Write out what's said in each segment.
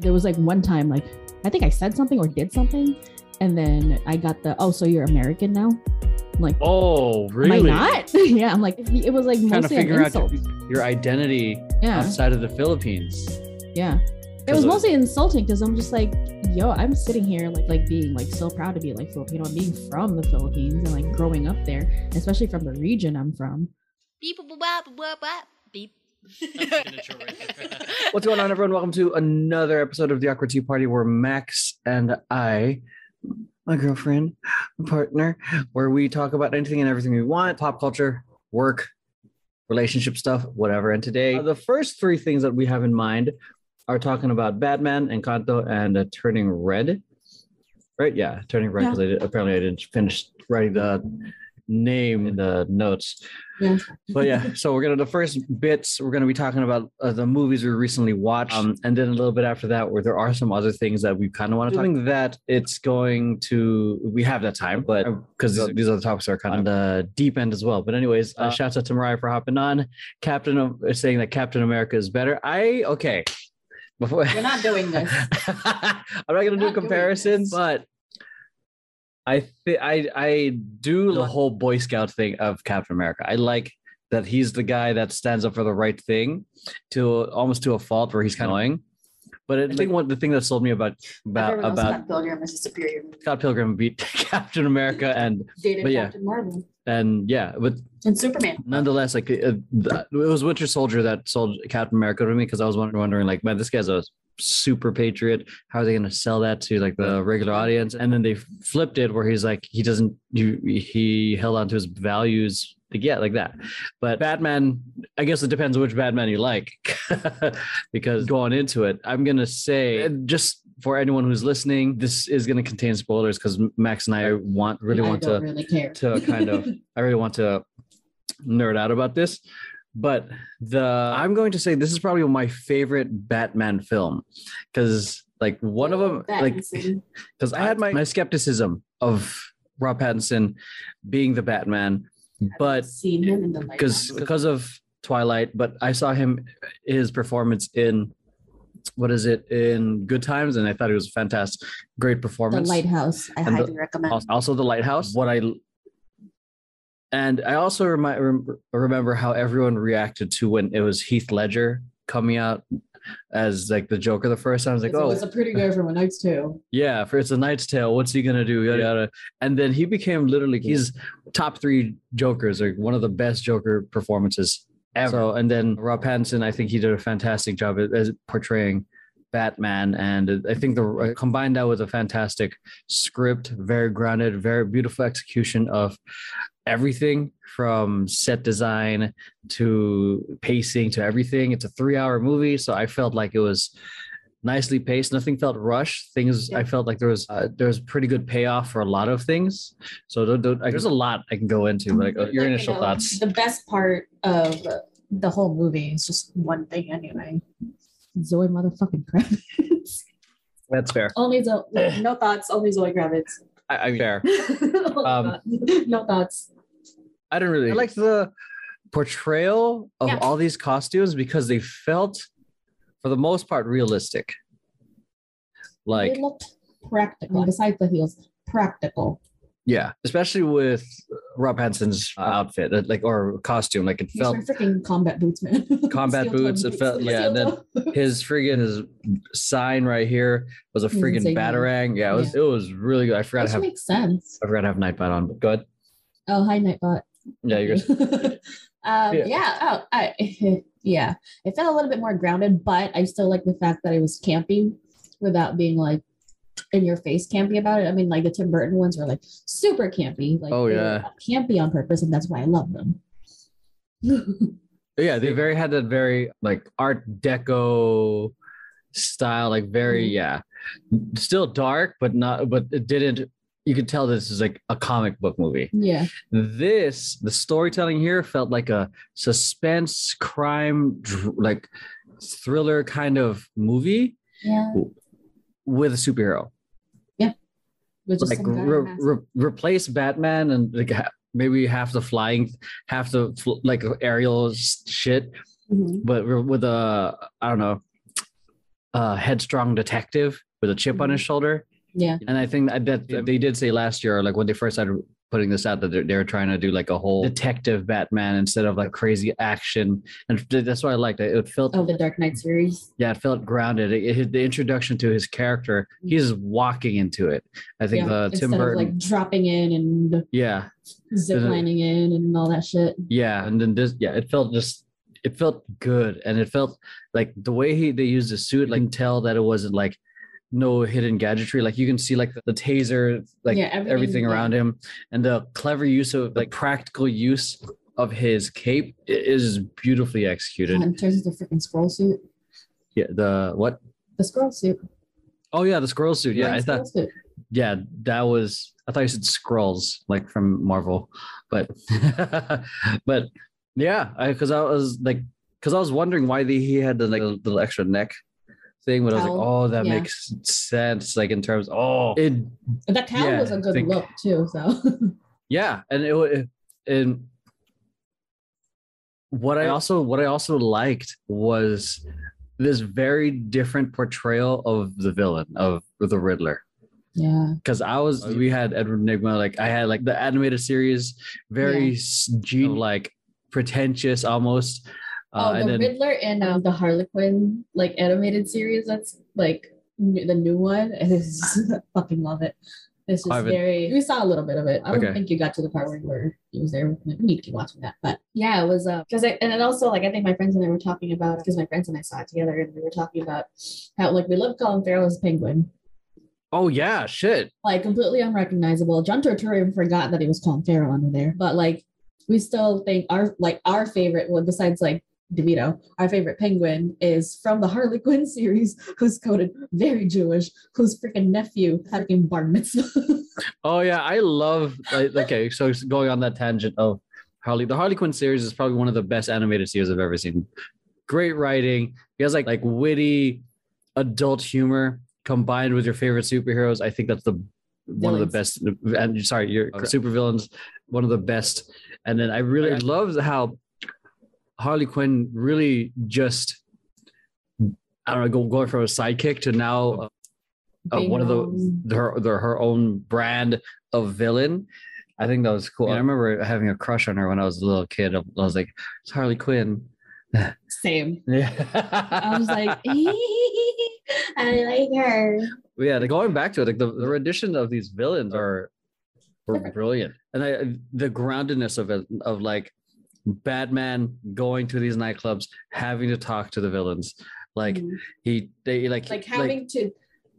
There was like one time, like, I think I said something or did something, and then I got the, oh, so you're American now? I'm like, oh, really? am I not? Yeah, I'm like, it was like Trying to mostly an figure out insult. your identity outside of the Philippines. Yeah. It was mostly insulting because I'm just like, yo, I'm sitting here like being like so proud to be like Filipino, being from the Philippines and like growing up there, especially from the region I'm from. Beep. Beep. What's going on, everyone? Welcome to another episode of the Awkward Tea Party, where Max and I, my girlfriend, my partner, where we talk about anything and everything we want, pop culture, work, relationship stuff, whatever. And today, the first three things that we have in mind are talking about Batman, Encanto, and Turning Red. Right? Yeah, Turning Red, because apparently I didn't finish writing the name in the notes. Yeah. But yeah, so the first bits, we're gonna be talking about the movies we recently watched, and then a little bit after that, where there are some other things that we kind of want to talk about. That it's going to, we have that time, but because these other topics are kind of on the deep end as well. But anyways, shouts out to Mariah for hopping on. Captain saying that Captain America is better. Okay. Before We're not doing this. I'm not gonna do comparisons, but I do the whole Boy Scout thing of Captain America. I like that he's the guy that stands up for the right thing to almost to a fault where he's kind of annoying. But I think the thing that sold me about Scott Pilgrim is a superior movie. Scott Pilgrim beat Captain America and Captain Marvel and Superman. Nonetheless, like it was Winter Soldier that sold Captain America to me, because I was wondering like, man, this guy's a super patriot. How are they going to sell that to like the regular audience? And then they flipped it where he's like, he held on to his values. Like that. But Batman, I guess it depends which Batman you like. Because going into it, I'm going to say, just for anyone who's listening, this is going to contain spoilers, because Max and I really want to nerd out about this. But I'm going to say this is probably my favorite Batman film, because like one of them, like, because I had my skepticism of Rob Pattinson being the Batman, but seen him in the because of Twilight, but I saw his performance in in Good Times, and I thought it was a fantastic, great performance. The Lighthouse, I highly recommend. Also, The Lighthouse. And I also remember how everyone reacted to when it was Heath Ledger coming out as like the Joker the first time. I was like, it's a pretty guy from A Knight's Tale. Yeah, for It's a Knight's Tale. What's he gonna do? Yada yada. And then he became literally, he's top 3 Jokers, or one of the best Joker performances ever. So, and then Rob Pattinson, I think he did a fantastic job as portraying Batman, and I think combined that with a fantastic script, very grounded, very beautiful execution of everything from set design to pacing to everything. It's a 3-hour movie, so I felt like it was nicely paced. Nothing felt rushed. I felt like there was pretty good payoff for a lot of things. So there's a lot I can go into, but your initial thoughts. The best part of the whole movie is just one thing anyway. Zoe motherfucking Kravitz. That's fair. No thoughts. Only Zoe Kravitz. I fair. No thoughts. I didn't really. I liked the portrayal of all these costumes, because they felt, for the most part, realistic. Like, they looked practical. Besides the heels, practical. Yeah, especially with Rob Pattinson's outfit, or costume. Like, it felt freaking combat boots, man. Combat boots. It felt, and then his sign right here was a friggin' batarang. Yeah, it was really good. I forgot to have. Makes sense. I forgot to have Nightbot on, but go ahead. Oh, hi, Nightbot. Yeah, you're good. Yeah. It felt a little bit more grounded, but I still like the fact that it was campy without being like in your face campy about it. I mean, like the Tim Burton ones were like super campy. Like, campy on purpose, and that's why I love them. Yeah, they had that very like Art Deco style, like very still dark, but it didn't. You could tell this is like a comic book movie. Yeah. The storytelling here felt like a suspense crime, like thriller kind of movie. Yeah. With a superhero. Yeah. Like replace Batman and like maybe half the flying, half the like aerial shit, but with I don't know, headstrong detective with a chip on his shoulder. Yeah. And I think that they did say last year, like when they first started putting this out, that they were trying to do like a whole detective Batman instead of like crazy action. And that's what I liked. It felt the Dark Knight series. Yeah, it felt grounded. The introduction to his character, he's walking into it. I think Tim Burton, like dropping in and ziplining in and all that shit. Yeah, and then it felt good, and it felt like the way they used the suit. Like, you can tell that it wasn't like no hidden gadgetry. Like, you can see like the taser, like everything around him, and the clever use of like practical use of his cape is beautifully executed. In terms of the freaking scroll suit. Yeah, the scroll suit. Oh yeah, the scroll suit. Yeah, I thought. Yeah, that was. I thought you said Skrulls, like from Marvel, but but yeah, because I was wondering why he had the like little extra neck thing, but I was like, oh, that makes sense. Like in terms, that cowl was a good look too. So yeah, and what I also liked was this very different portrayal of the villain, of the Riddler. Yeah, because we had Edward Nygma, like I had like the animated series, very like pretentious almost. The Riddler and the Harley Quinn like animated series, that's like the new one. And I fucking love it. It's just we saw a little bit of it. I don't think you got to the part where he was there. We need to keep watching that. But yeah, it was because and then also like I think my friends and I were talking about, because my friends and I saw it together, and we were talking about how like we love Colin Farrell as Penguin. Oh yeah, shit. Like completely unrecognizable. John Turturro even forgot that he was Colin Farrell under there. But like we still think our favorite one, besides like DeVito, our favorite Penguin is from the Harley Quinn series, who's coded very Jewish, whose freaking nephew had a bar mitzvah. Oh yeah, I love okay, so going on that tangent of the Harley Quinn series is probably one of the best animated series I've ever seen. Great writing. He has like witty adult humor combined with your favorite superheroes. I think that's one of the best. And sorry, your super villains, one of the best. And then I really love how Harley Quinn really just, I don't know, going from a sidekick to now one of her own brand of villain. I think that was cool. Yeah. I remember having a crush on her when I was a little kid. I was like, it's Harley Quinn. Same. Yeah. I was like, I like her. Yeah, going back to it, like the rendition of these villains were brilliant, and the groundedness of it, of like Batman going to these nightclubs, having to talk to the villains, like having to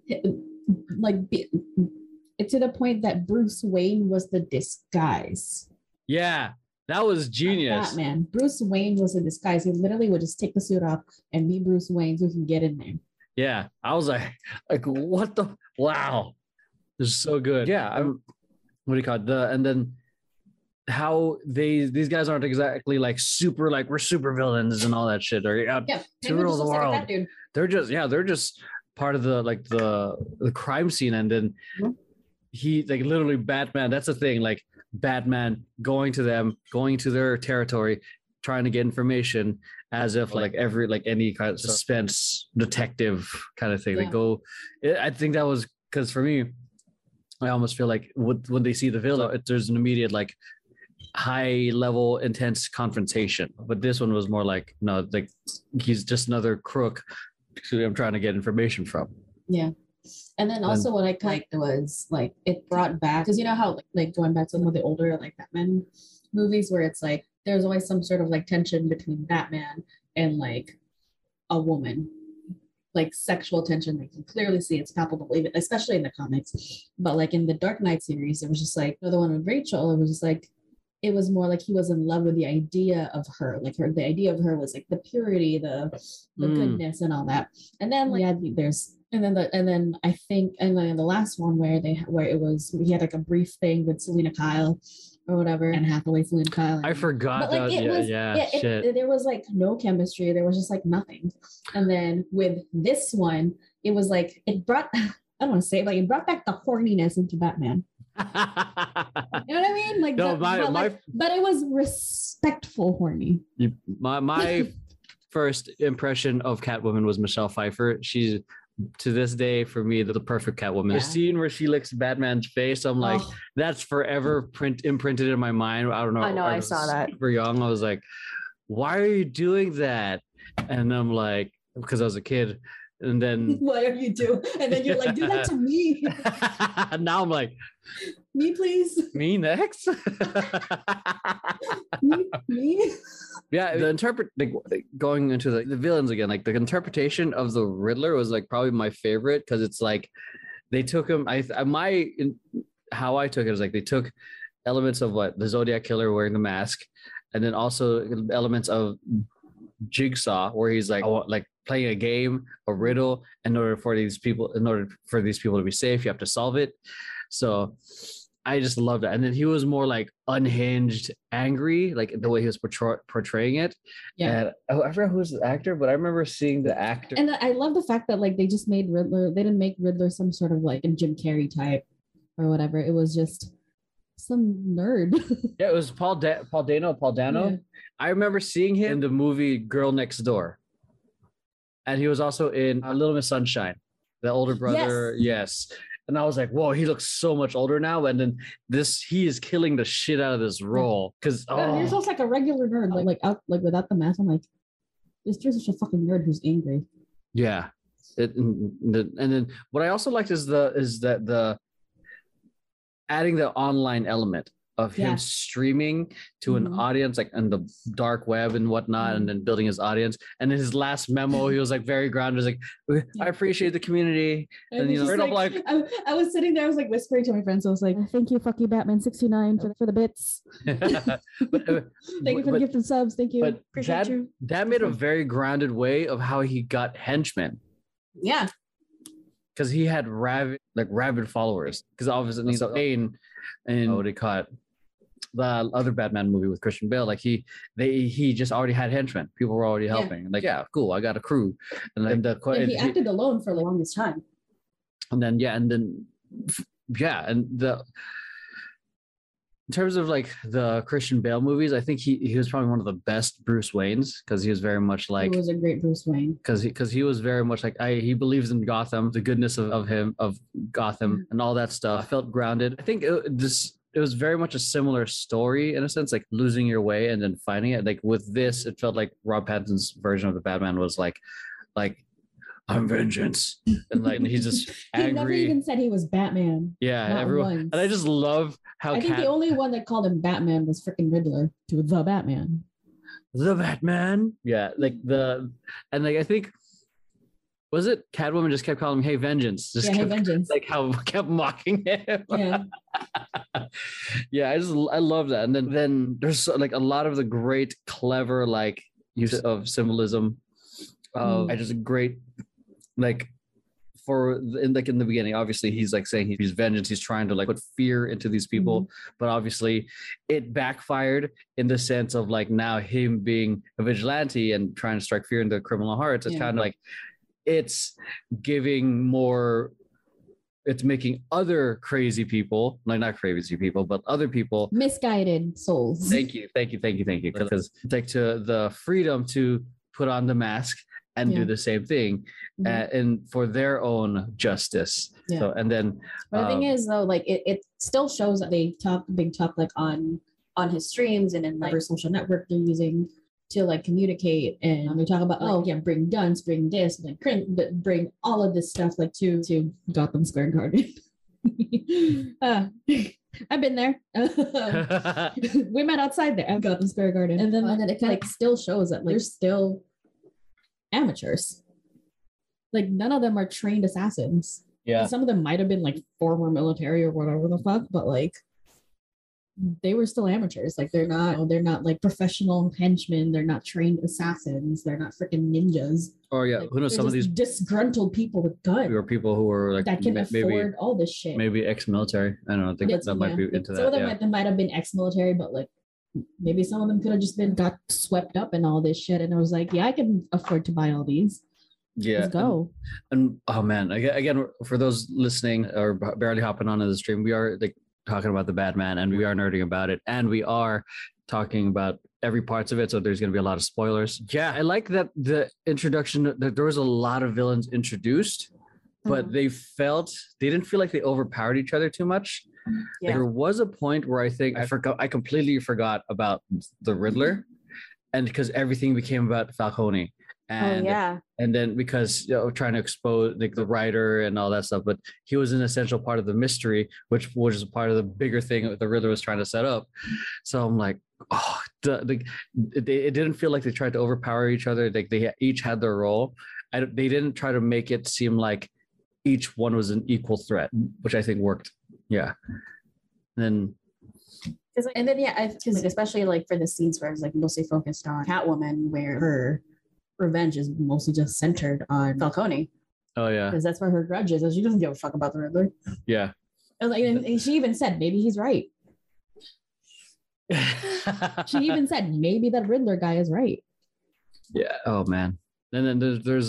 be to the point that Bruce Wayne was the disguise. Yeah. That was genius. Batman. Bruce Wayne was a disguise. He literally would just take the suit off and be Bruce Wayne so he can get in there. Yeah. I was like what the wow. This is so good. Yeah. What do you call it? And then how these guys aren't exactly like super like we're super villains and all that shit, or out to rule the world. Like they're just part of the crime scene. And then he like literally Batman. That's the thing. Like Batman going to their territory, trying to get information, as if like any kind of suspense detective kind of thing. They go. I think that was because for me, I almost feel like when they see the villain, there's an immediate like high level intense confrontation. But this one was more like no, like he's just another crook who I'm trying to get information from. Yeah. And then also what I liked was like it brought back, because you know how like going back to some of the older like Batman movies where it's like there's always some sort of like tension between Batman and like a woman, like sexual tension. They can clearly see it's palpable, even especially in the comics. But like in the Dark Knight series, it was just like the one with Rachel. It was just like it was more like he was in love with the idea of her, like the idea of her was like the purity, the goodness, and all that. And then like And then I think, and then the last one where it was, he had like a brief thing with Selena Kyle or whatever, and Hathaway, Selena Kyle. I forgot that. Like, there was like no chemistry. There was just like nothing. And then with this one, it was like, it brought, I don't want to say it, like it brought back the horniness into Batman. You know what I mean? Like, but it was respectful horny. My first impression of Catwoman was Michelle Pfeiffer. She's to this day for me the perfect Catwoman. The scene where she licks Batman's face, I'm like, that's forever imprinted in my mind. I don't know. I saw that. Super young. I was like, why are you doing that? And I'm like, because I was a kid. And then what are you doing? And then you're like, do that to me. Now I'm like, me, please. Me next. me. Yeah, going into the villains again, like the interpretation of the Riddler was like probably my favorite because it's like they took him. How I took it is like they took elements of what the Zodiac Killer wearing the mask, and then also elements of Jigsaw where he's like playing a game, a riddle. In order for these people to be safe, you have to solve it. So I just loved it. And then he was more like unhinged, angry, like the way he was portraying it. Yeah. And I forgot who's the actor, but I remember seeing the actor. And I love the fact that like they just made Riddler. They didn't make Riddler some sort of like a Jim Carrey type or whatever. It was just some nerd. Yeah, it was Paul Dano. Yeah. I remember seeing him in the movie Girl Next Door. And he was also in Little Miss Sunshine, the older brother. Yes. And I was like, whoa, he looks so much older now. And then he is killing the shit out of this role. Because he's also like a regular nerd, like without the mask. I'm like, this dude's such a fucking nerd who's angry. Yeah. And then what I also liked is that adding the online element of him streaming to an audience like on the dark web and whatnot, and then building his audience. And in his last memo, he was like very grounded. He was like, I appreciate the community. And I was sitting there, I was like whispering to my friends. I was like, thank you, fuck you, Batman 69 for the bits. Thank you for the gift of subs. Thank you. But appreciate you. That made a very grounded way of how he got henchmen. Yeah. Because he had rabid followers. Because obviously he's Bane and what they call it, the other Batman movie with Christian Bale. Like he just already had henchmen. People were already helping. Like, yeah, cool. I got a crew. And then he acted alone for the longest time. And then in terms of like the Christian Bale movies, I think he was probably one of the best Bruce Waynes because he was very much like he was a great Bruce Wayne because he was very much like he believes in Gotham, the goodness of Gotham and all that stuff. I felt grounded. I think it was very much a similar story in a sense, like losing your way and then finding it. Like with this, it felt like Rob Pattinson's version of the Batman was like I'm vengeance, and he's just angry. He never even said he was Batman. Yeah, everyone. Once. And I just love how I think the only one that called him Batman was freaking Riddler to the Batman. The Batman. Yeah, I think was it Catwoman just kept calling him "Hey Vengeance." Hey Vengeance. Like how kept mocking him. Yeah. Yeah, I love that. And then there's like a lot of the great, clever like use of symbolism. I just a great like in the beginning, obviously he's like saying he's vengeance. He's trying to like put fear into these people, but obviously it backfired in the sense of like now him being a vigilante and trying to strike fear into criminal hearts. It's kind of like it's giving more. It's making other crazy people, like not crazy people, but other people misguided souls. Thank you. Because like to the freedom to put on the mask and do the same thing and for their own justice. Yeah. So, and then but the thing is though, like it still shows that they talk big talk like on his streams and in whatever social network they're using to like communicate, and they talk about bring guns, bring this, like bring all of this stuff like to Gotham Square Garden. I've been there. We met outside there at Gotham Square Garden, and then it like still shows that like, they're still amateurs. Like none of them are trained assassins. Yeah, and some of them might have been like former military or whatever the fuck, but like they were still amateurs. Like they're not like professional henchmen. They're not trained assassins. They're not freaking ninjas. Oh yeah, like, who knows? Some of these disgruntled people with guns, or people who are like that can afford all this shit. Maybe ex-military. I don't know. I think that might be into some that. Some of them might have been ex-military, but like maybe some of them could have just got swept up in all this shit, and I was like, yeah, I can afford to buy all these. Yeah, let's go. And oh man, again, for those listening or barely hopping onto the stream, we are like talking about the Batman and we are nerding about it, and we are talking about every parts of it, so there's going to be a lot of spoilers. Yeah, I like that the introduction, that there was a lot of villains introduced, but they didn't feel like they overpowered each other too much. Yeah. There was a point where I completely forgot about the Riddler, and because everything became about Falcone. And, and then because trying to expose like the writer and all that stuff, but he was an essential part of the mystery, which was part of the bigger thing that the Riddler was trying to set up. So I'm like, it didn't feel like they tried to overpower each other. Like they each had their role. They didn't try to make it seem like each one was an equal threat, which I think worked. Yeah. And then especially like for the scenes where it's like mostly focused on Catwoman, where her revenge is mostly just centered on Falcone. Oh yeah, because that's where her grudge is, and she doesn't give a fuck about the Riddler. Yeah, and she even said maybe he's right. She even said maybe that Riddler guy is right. Yeah. Oh man. And then there's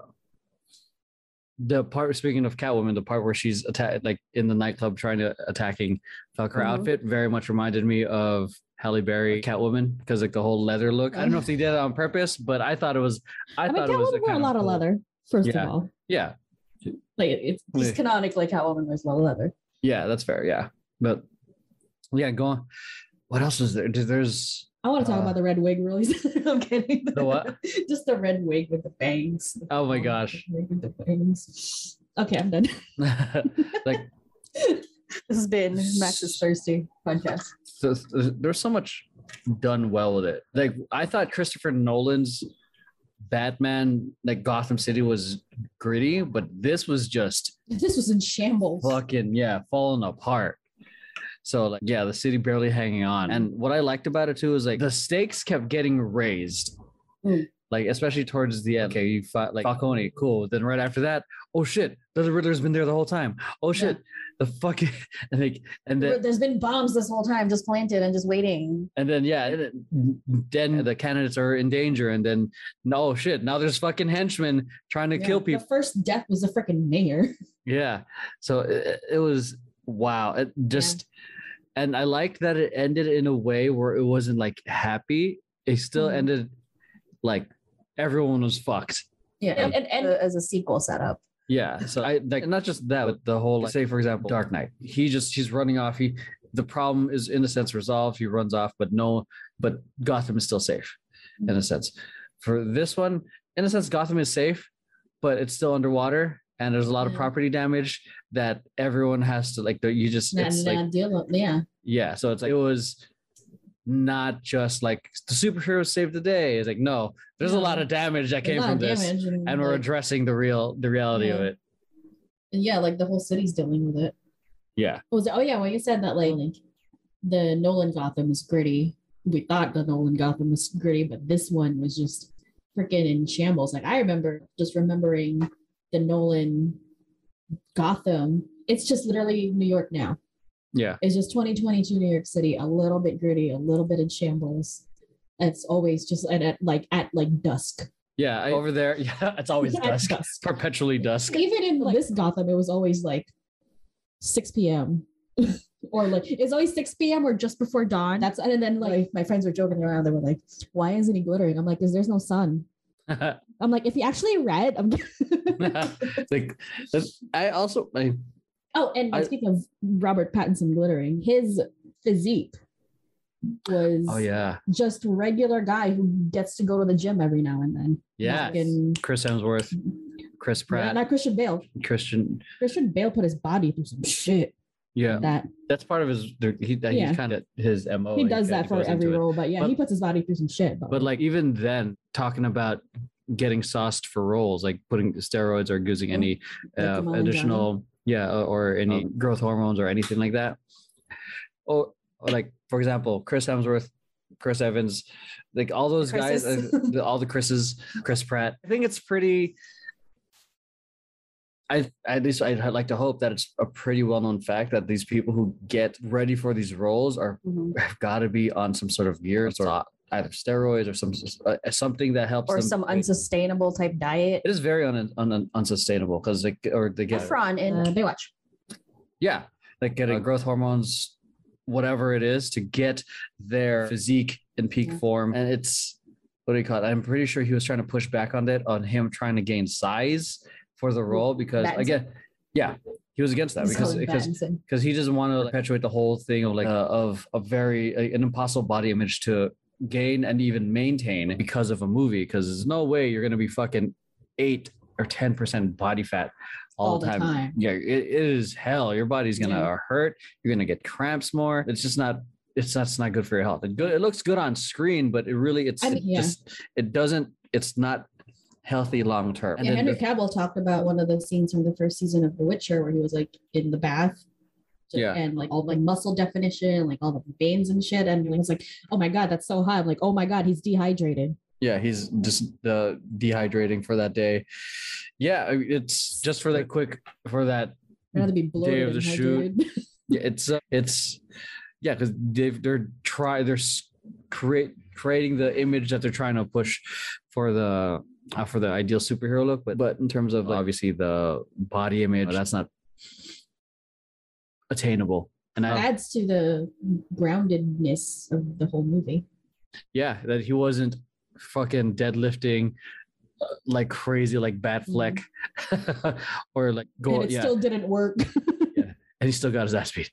the part, speaking of Catwoman, the part where she's like in the nightclub trying to attacking Falcone outfit very much reminded me of Halle Berry Catwoman, because like the whole leather look. I don't know if they did it on purpose, but I thought it was. I thought it was wore a lot of leather. First of all, yeah, like it's just canonically Catwoman wears a lot of leather. Yeah, that's fair. Yeah, but yeah, go on. What else is there? There's. I want to talk about the red wig, really. I'm kidding. The what? Just the red wig with the bangs. Oh my gosh. With the bangs. Okay, I'm done. Like, this has been Max's Thirsty podcast. So there's so much done well with it. Like, I thought Christopher Nolan's Batman, like Gotham City, was gritty, but this was in shambles. Fucking falling apart. So like, yeah, the city barely hanging on. And what I liked about it too is like the stakes kept getting raised. Like, especially towards the end. Okay, you fought like Falcone, cool. Then right after that, oh shit, the Riddler's been there the whole time. Oh shit, the fucking and then there's been bombs this whole time just planted and just waiting. And then then the candidates are in danger, and then no shit, now there's fucking henchmen trying to kill people. The first death was the freaking mayor. Yeah, so it was wow. It just and I liked that it ended in a way where it wasn't like happy. It still ended like everyone was fucked. Yeah, and as a sequel setup. Yeah, so I like not just that, but the whole, like, say for example, Dark Knight. He's running off. The problem is in a sense resolved. He runs off, but Gotham is still safe in a sense. For this one, in a sense, Gotham is safe, but it's still underwater, and there's a lot of property damage that everyone has to like. Yeah. So it's like it was not just like the superheroes saved the day. It's like, no, there's a lot of damage that came from this, and we're addressing the reality of it. And like the whole city's dealing with it. Yeah. When you said that like the Nolan Gotham is gritty, we thought the Nolan Gotham was gritty, but this one was just freaking in shambles. Like I remember just remembering the Nolan Gotham. It's just literally New York now. Yeah. It's just 2022 New York City, a little bit gritty, a little bit in shambles. It's always just at dusk. Yeah, over there. Yeah, it's always dusk. Perpetually dusk. Even in this Gotham, it was always like 6 p.m. or like it's always 6 p.m. or just before dawn. And then like my friends were joking around. They were like, "Why isn't he glittering?" I'm like, "Because there's no sun." I'm like, "If he actually read," like speaking of Robert Pattinson glittering, his physique was just regular guy who gets to go to the gym every now and then. Yeah. Chris Hemsworth, Chris Pratt. Not Christian Bale. Christian Bale put his body through some shit. Yeah. That's part of his he's kind of his MO. He does that for every role, but he puts his body through some shit. But like even then, talking about getting sauced for roles, like putting steroids or using any additional or any growth hormones or anything like that. Or like, for example, Chris Hemsworth, Chris Evans, like all those guys, all the Chris's, Chris Pratt. I think it's pretty. At least I'd like to hope that it's a pretty well-known fact that these people who get ready for these roles have got to be on some sort of gear, sort of either steroids or something that helps, or them some unsustainable type diet. It is very unsustainable because they get Efron in Baywatch. Yeah, like getting growth hormones whatever it is to get their physique in peak form. And it's, what do you call it? I'm pretty sure he was trying to push back on that, on him trying to gain size for the role, because again, he was against that because he doesn't want to perpetuate the whole thing of of a very an impossible body image to gain and even maintain because of a movie, because there's no way you're going to be fucking 8 or 10% body fat all the time. Yeah, it is hell. Your body's gonna hurt. You're gonna get cramps more. It's just not. It's not good for your health. It looks good on screen, but it's not healthy long term. And Henry Cavill talked about one of the scenes from the first season of The Witcher where he was like in the bath. And like all like muscle definition, like all the veins and shit. And he was like, oh my God, that's so hot. I'm like, oh my God, he's dehydrated. Yeah, he's just dehydrating for that day. Yeah, it's just for that day of the shoot. Yeah, because they're creating the image that they're trying to push for the ideal superhero look, but in terms of obviously the body image, that's not attainable, and that adds to the groundedness of the whole movie. Yeah, that he wasn't fucking deadlifting like crazy, like Batfleck, or like go. And it still didn't work. Yeah, and he still got his ass beat.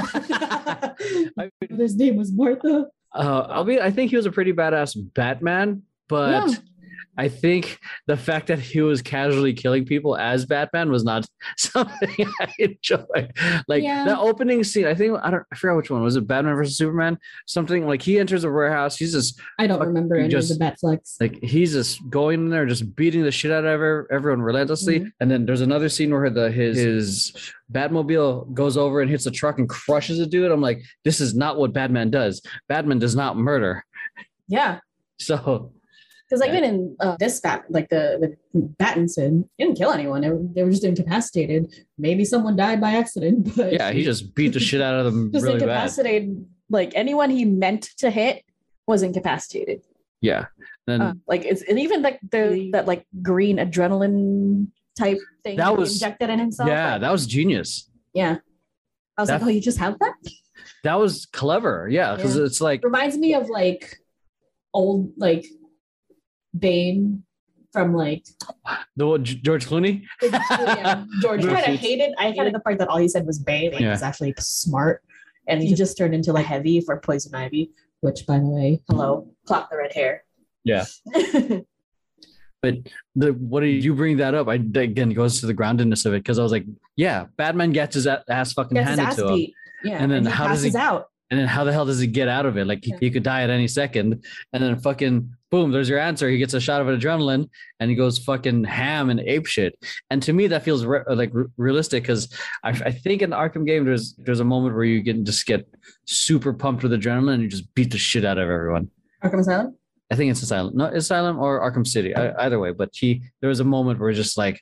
His name was Martha. I think he was a pretty badass Batman, but. Yeah. I think the fact that he was casually killing people as Batman was not something I enjoy. Like the opening scene, I forgot which one was it. Batman versus Superman, something like he enters a warehouse. He's just I don't remember any of the Batflex. Like he's just going in there, just beating the shit out of everyone relentlessly. Mm-hmm. And then there's another scene where his Batmobile goes over and hits a truck and crushes a dude. I'm like, this is not what Batman does. Batman does not murder. Yeah. So. Because like even in this the Pattinson, he didn't kill anyone. They were just incapacitated. Maybe someone died by accident, but yeah, he just beat the shit out of them. Just really incapacitated. Bad. Like anyone he meant to hit was incapacitated. Yeah, then and even like that like green adrenaline type thing that was injected in himself. Yeah, that was genius. Yeah, I was like, oh, you just have that? That was clever. Yeah, because it's like reminds me of like old like. Bane from like the George Clooney. George kind of hated. I hated the part that all he said was Bane. He was actually smart, and he just turned into like Heavy for Poison Ivy. Which, by the way, clock the red hair. Yeah. But what do you bring that up? Again, it goes to the groundedness of it, because I was like, yeah, Batman gets his ass fucking handed to him. Yeah, and then how does he out? And then how the hell does he get out of it? Like he could die at any second, and then fucking boom, there's your answer. He gets a shot of adrenaline and he goes fucking ham and ape shit. And to me, that feels realistic, because I think in the Arkham game, there's a moment where you just get super pumped with adrenaline and you just beat the shit out of everyone. Arkham Asylum? I think it's Asylum. No, Asylum or Arkham City. Either way, but there was a moment where just like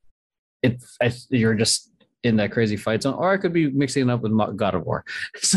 you're just in that crazy fight zone, or I could be mixing it up with God of War.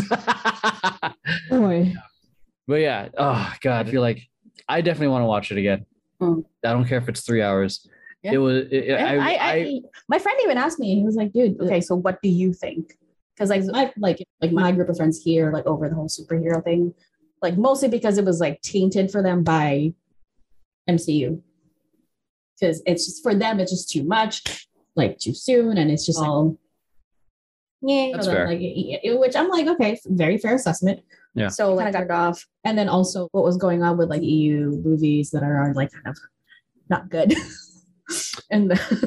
Boy. But yeah, oh God, I feel like I definitely want to watch it again. I don't care if it's 3 hours. Yeah. It was. My friend even asked me. He was like, "Dude, okay, so what do you think?" Because my group of friends here, like over the whole superhero thing, like mostly because it was like tainted for them by MCU. Because it's just for them, it's just too much, like too soon, and it's just all. Yeah, that's fair. Which I'm like, okay, very fair assessment. Yeah. So like, I got it off, and then also what was going on with like EU movies that are like kind of not good, and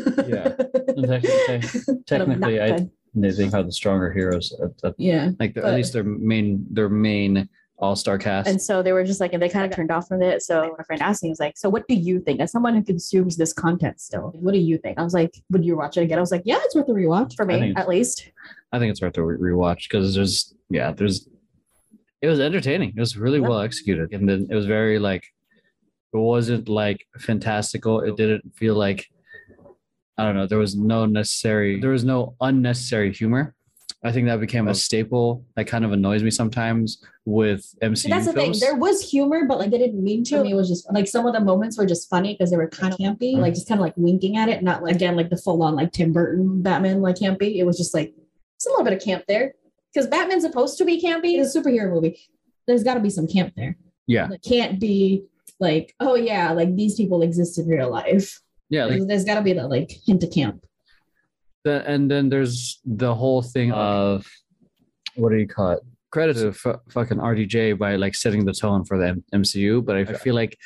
technically, they have the stronger heroes. At least their main all-star cast. And so they were just like, and they kind of turned off from it. So my friend asked me, he was like, so what do you think? As someone who consumes this content still, what do you think? I was like, would you watch it again? I was like, yeah, it's worth a rewatch for me, at least. I think it's worth a rewatch because it was entertaining. It was really well executed. And then it was very like, it wasn't like fantastical. It didn't feel like, I don't know, there was no unnecessary humor. I think that became a staple that kind of annoys me sometimes with MCU That's the films. thing. There was humor, but like they didn't mean to. I mean, it was just like some of the moments were just funny because they were kind of campy, like just kind of like winking at it, not like again like the full on like Tim Burton Batman like campy. It was just like it's a little bit of camp there. because Batman's supposed to be campy. It's a superhero movie. There's got to be some camp there. Yeah. It can't be like, oh yeah, like these people exist in real life. Yeah. Like, there's got to be that like hint of camp. And then there's the whole thing of what do you call it? Credit to fucking RDJ by like setting the tone for the MCU, but I feel like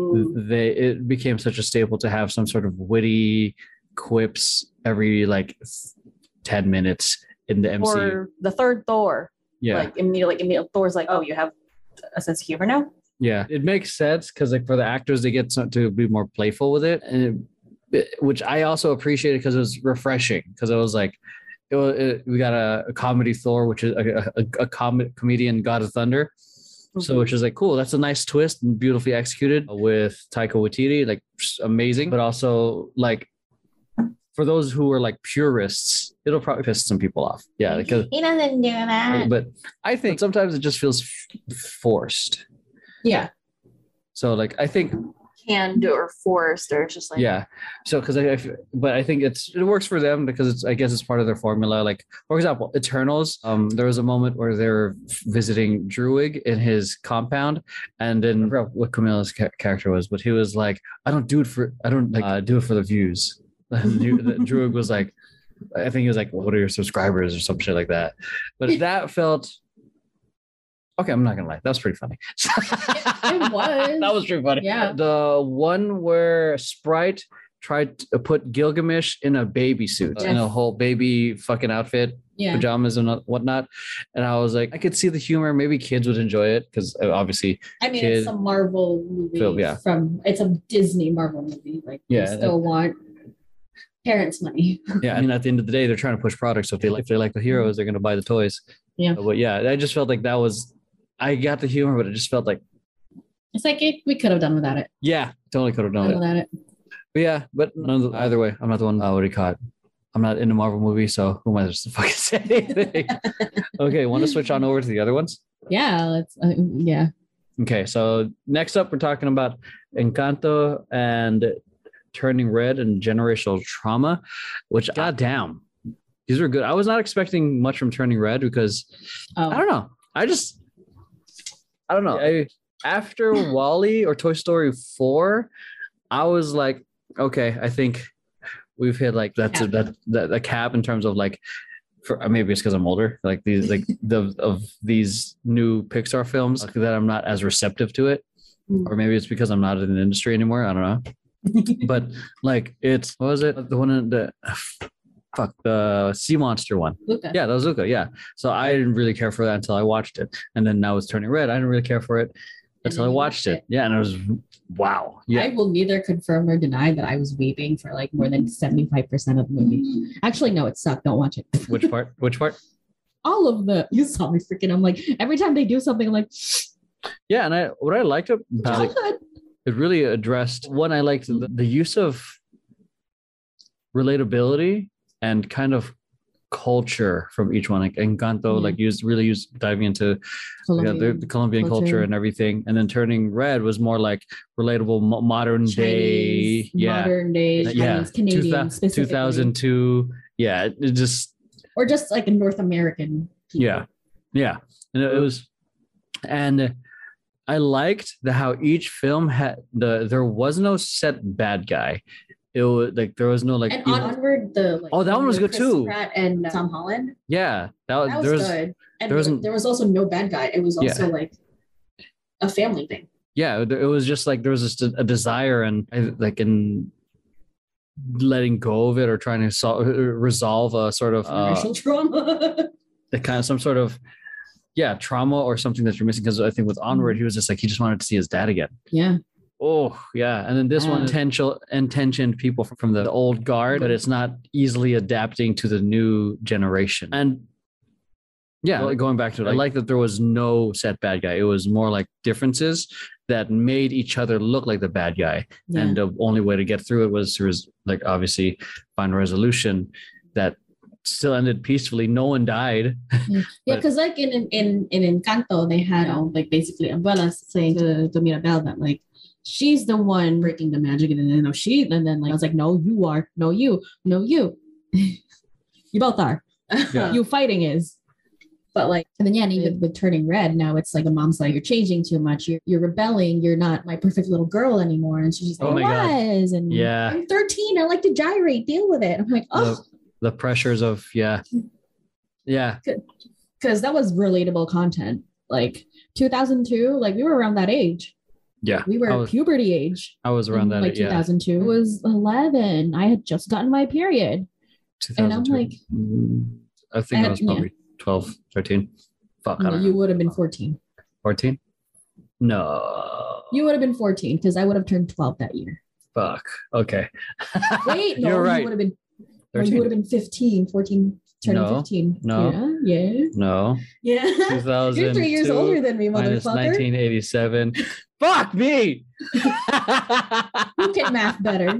it became such a staple to have some sort of witty quips every like 10 minutes in the MCU. Or the third Thor. Yeah. Like immediately Thor's like, oh, you have a sense of humor now? Yeah. It makes sense because like for the actors, they get to be more playful with it. And which I also appreciated because it was refreshing because it was like, we got a comedy Thor, which is a comedian God of Thunder. So which is like cool. That's a nice twist and beautifully executed with Taika Waititi, like amazing. But also like for those who are like purists, it'll probably piss some people off. Yeah, because He doesn't do that. but I think sometimes it just feels forced. Yeah. So like I think Canned or forced or just like yeah. So because but I think it works for them because I guess it's part of their formula. Like for example, Eternals. There was a moment where they were visiting Druig in his compound, and then I forgot what Camilla's character was, but he was like, I don't do it for the views. And Druig was like, I think he was like, what are your subscribers or some shit like that. But that felt. Okay, I'm not gonna lie. That was pretty funny. It was. That was pretty funny. Yeah. The one where Sprite tried to put Gilgamesh in a baby suit, in a whole baby fucking outfit, pajamas and whatnot. And I was like, I could see the humor. Maybe kids would enjoy it because obviously, I mean, it's a Marvel movie. It's a Disney Marvel movie. Like, you still want parents' money. Yeah, I mean, at the end of the day, they're trying to push products. So if they like the heroes, they're gonna buy the toys. Yeah. But yeah, I just felt like that was. I got the humor, but it just felt like it's like we could have done without it. Yeah, totally could have done without it. But yeah, but either way, I'm not the one. What do you call it? I'm not in a Marvel movie, so who am I to fucking say anything? Okay, want to switch on over to the other ones? Yeah, let's. Yeah. Okay, so next up, we're talking about Encanto and Turning Red and Generational Trauma, which goddamn, these were good. I was not expecting much from Turning Red because I don't know. I don't know. After WALL-E or Toy Story 4, I was like, okay, I think we've hit like the cap in terms of like, maybe it's because I'm older. Like these these new Pixar films that I'm not as receptive to it, or maybe it's because I'm not in the industry anymore. I don't know. But like what was it? The one in the. The sea monster one. Luca. Yeah, that was Luca. Yeah. So I didn't really care for that until I watched it. And then now it's Turning Red. I didn't really care for it until I watched it. Yeah. And it was wow. Yeah. I will neither confirm or deny that I was weeping for like more than 75% of the movie. Actually, no, it sucked. Don't watch it. Which part? All of you saw me freaking. I'm like, every time they do something, I'm like, yeah. And what I liked about it really addressed one. I liked the use of relatability and kind of culture from each one. Like Encanto, like diving into the Colombian culture and everything. And then Turning Red was more like relatable modern day. Chinese, Canadian, 2002. Yeah, it just or just like a North American people. Yeah. And it was, and I liked how each film had there was no set bad guy. It was like there was no like. And Onward, that one was good Chris too. Pratt and Tom Holland. Yeah, that was good. And there was also no bad guy. It was also like a family thing. Yeah, it was just like there was just a desire and like in letting go of it or trying to resolve a sort of racial trauma. kind of some sort of trauma or something that you're missing. Because I think with Onward, he was just like he just wanted to see his dad again. Yeah. Oh yeah, and then this one intentioned people from the old guard, but it's not easily adapting to the new generation. And going back to it, I like that there was no set bad guy. It was more like differences that made each other look like the bad guy, and the only way to get through it was to like obviously find a resolution that still ended peacefully. No one died. Yeah, because like in Encanto, they had like basically Umbrella saying to Mirabel that like. She's the one breaking the magic, and then I was like, no, you are, no, you, you both are. Yeah. You fighting is. But like, and then yeah, and even with Turning Red, now it's like a mom's like, you're changing too much. You're rebelling. You're not my perfect little girl anymore. And she's just like, and yeah, I'm 13. I like to gyrate. Deal with it. I'm like, oh, the pressures of yeah. Because that was relatable content. Like 2002, like we were around that age. Yeah, we were puberty age. I was around that like 2002. I was 11. I had just gotten my period. And I'm like, I think I was probably 12, 13. Fuck, no, you would have been 14. 14? No. You would have been 14 because I would have turned 12 that year. Fuck. Okay. Wait, no, you're right. You would have been 13. You would have been 15, 14, turning 15. No. Yeah. No. Yeah. 2000. You're 3 years older than me, motherfucker. 1987. Fuck me. Who can math better?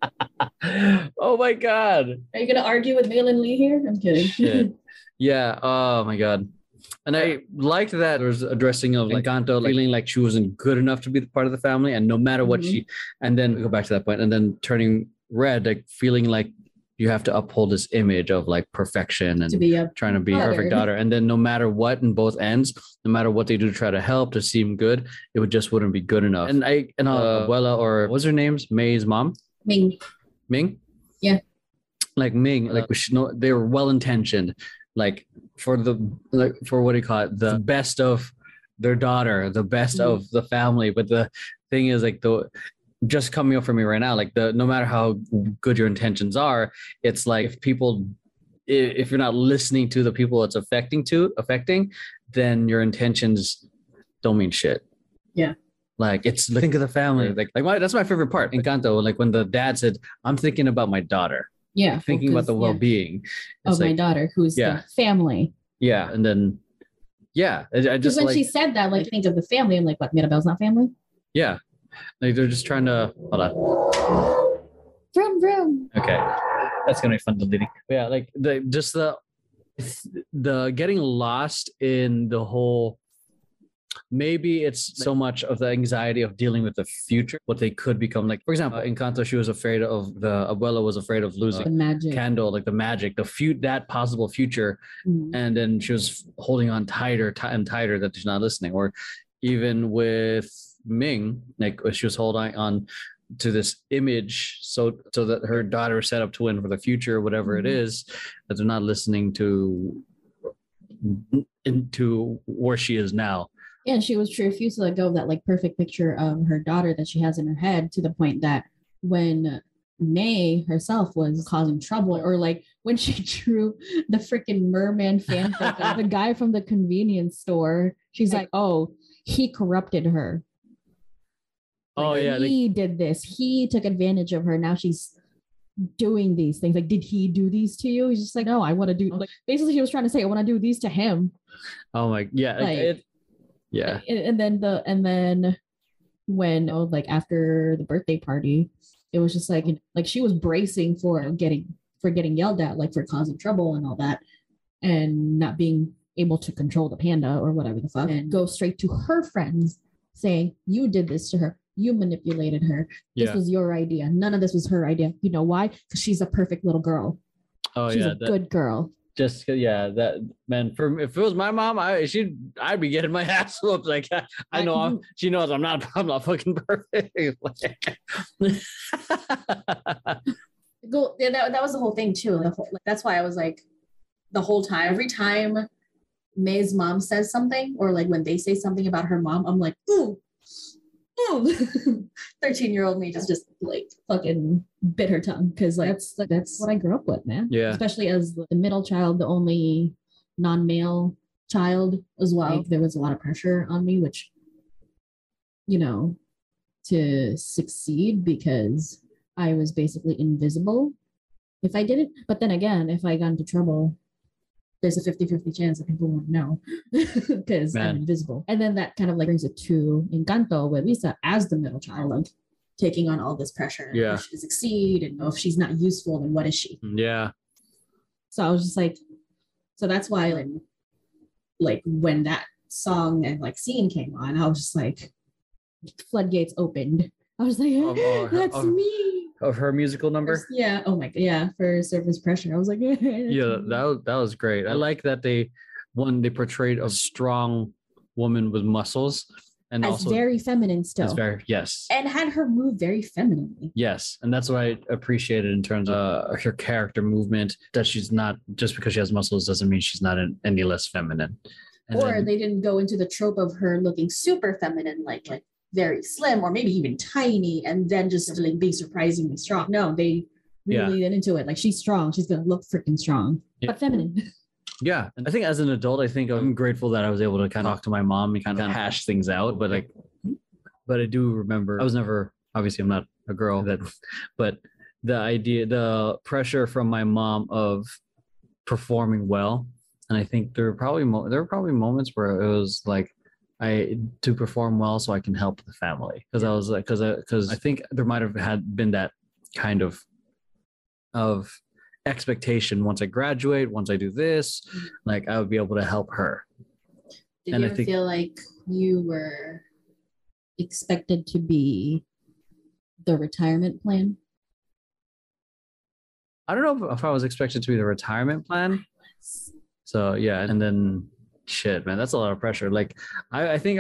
Oh my God. Are you gonna argue with Malin Lee here? I'm kidding. Shit. Yeah. Oh my God. And I liked that there was addressing of like Encanto, like, feeling like she wasn't good enough to be the part of the family, and no matter what and then go back to that point, and then Turning Red, like feeling like you have to uphold this image of like perfection and to be trying to be a perfect daughter, and then no matter what in both ends, no matter what they do to try to help to seem good, it wouldn't be good enough. And Abuela, or what's her name's May's mom? Ming? Yeah. Like Ming, like we should know they were well intentioned, like for what do you call it? The best of their daughter, the best of the family. But the thing is, like, just coming up for me right now, like no matter how good your intentions are, it's like if you're not listening to the people it's affecting, then your intentions don't mean shit. Yeah. Like think of the family. Like that's my favorite part in Encanto. Like when the dad said, "I'm thinking about my daughter." Yeah, thinking about the well-being of my daughter, who's the family. Yeah, and then I just when she said that, like think of the family. I'm like, what? Mirabel's not family? Yeah, like they're just trying to hold on. Vroom vroom. Okay, that's gonna be fun deleting. But yeah, like the getting lost in the whole. Maybe it's so much of the anxiety of dealing with the future, what they could become. Like, for example, in Encanto, she was afraid of Abuela was afraid of losing the magic. Candle, like the magic, that possible future. And then she was holding on tighter and tighter that she's not listening. Or even with Ming, like she was holding on to this image so that her daughter is set up to win for the future, whatever it is, that they're not listening to into where she is now. Yeah, and she refused to let go of that like perfect picture of her daughter that she has in her head, to the point that when May herself was causing trouble, or like when she drew the freaking merman fanfic of the guy from the convenience store, she's like, oh, he corrupted her. Oh, like, yeah. He did this. He took advantage of her. Now she's doing these things. Like, did he do these to you? He's just like, no, I want to do, like, basically he was trying to say, I want to do these to him. Oh my, yeah. Like, yeah. And then when like after the birthday party, it was just like she was bracing for getting yelled at, like for causing trouble and all that, and not being able to control the panda or whatever the fuck, and go straight to her friends saying, you did this to her, you manipulated her, this was your idea, none of this was her idea. You know why? Because she's a perfect little girl. She's a good girl. Just that man. If it was my mom, I'd be getting my ass whooped. Like I know she knows I'm not fucking perfect. That was the whole thing too. That's why I was like, the whole time, every time May's mom says something, or like when they say something about her mom, I'm like, ooh. 13-year-old me just like fucking bit her tongue, because that's what I grew up with, man. Yeah. Especially as the middle child, the only non-male child as well. There was a lot of pressure on me, which, to succeed, because I was basically invisible if I did it. But then again, if I got into trouble, there's a 50-50 chance that people won't know because I'm invisible. And then that kind of like brings it to Encanto with Lisa as the middle child, like taking on all this pressure. Yeah. If she can succeed, and if she's not useful, then what is she? Yeah. So I was just like, so that's why when that song and like scene came on, I was just like, floodgates opened. I was like, that's me. Of her musical number? Yeah. Oh my god. Yeah. For Surface Pressure. I was like, yeah, that was great. I like that they they portrayed a strong woman with muscles, and As also very feminine still. it's very yes. And had her move very femininely. Yes, and that's what I appreciated in terms of her character movement. That she's not just because she has muscles doesn't mean she's not any less feminine. And Or they didn't go into the trope of her looking super feminine, like very slim or maybe even tiny, and then just like being surprisingly strong. No, they really get into it. Like she's strong. She's gonna look freaking strong, but feminine. Yeah, and I think as an adult, I think I'm grateful that I was able to kind of talk to my mom and kind of hash things out. But I do remember I was never, obviously I'm not a girl but the pressure from my mom of performing well, and I think there were probably moments where it was like to perform well so I can help the family, because I was like because I think there might have been that kind of expectation. Once I graduate, once I do this, like I would be able to help her. Did you ever feel like you were expected to be the retirement plan? I don't know if I was expected to be the retirement plan. So yeah, and then shit, man, that's a lot of pressure. Like I think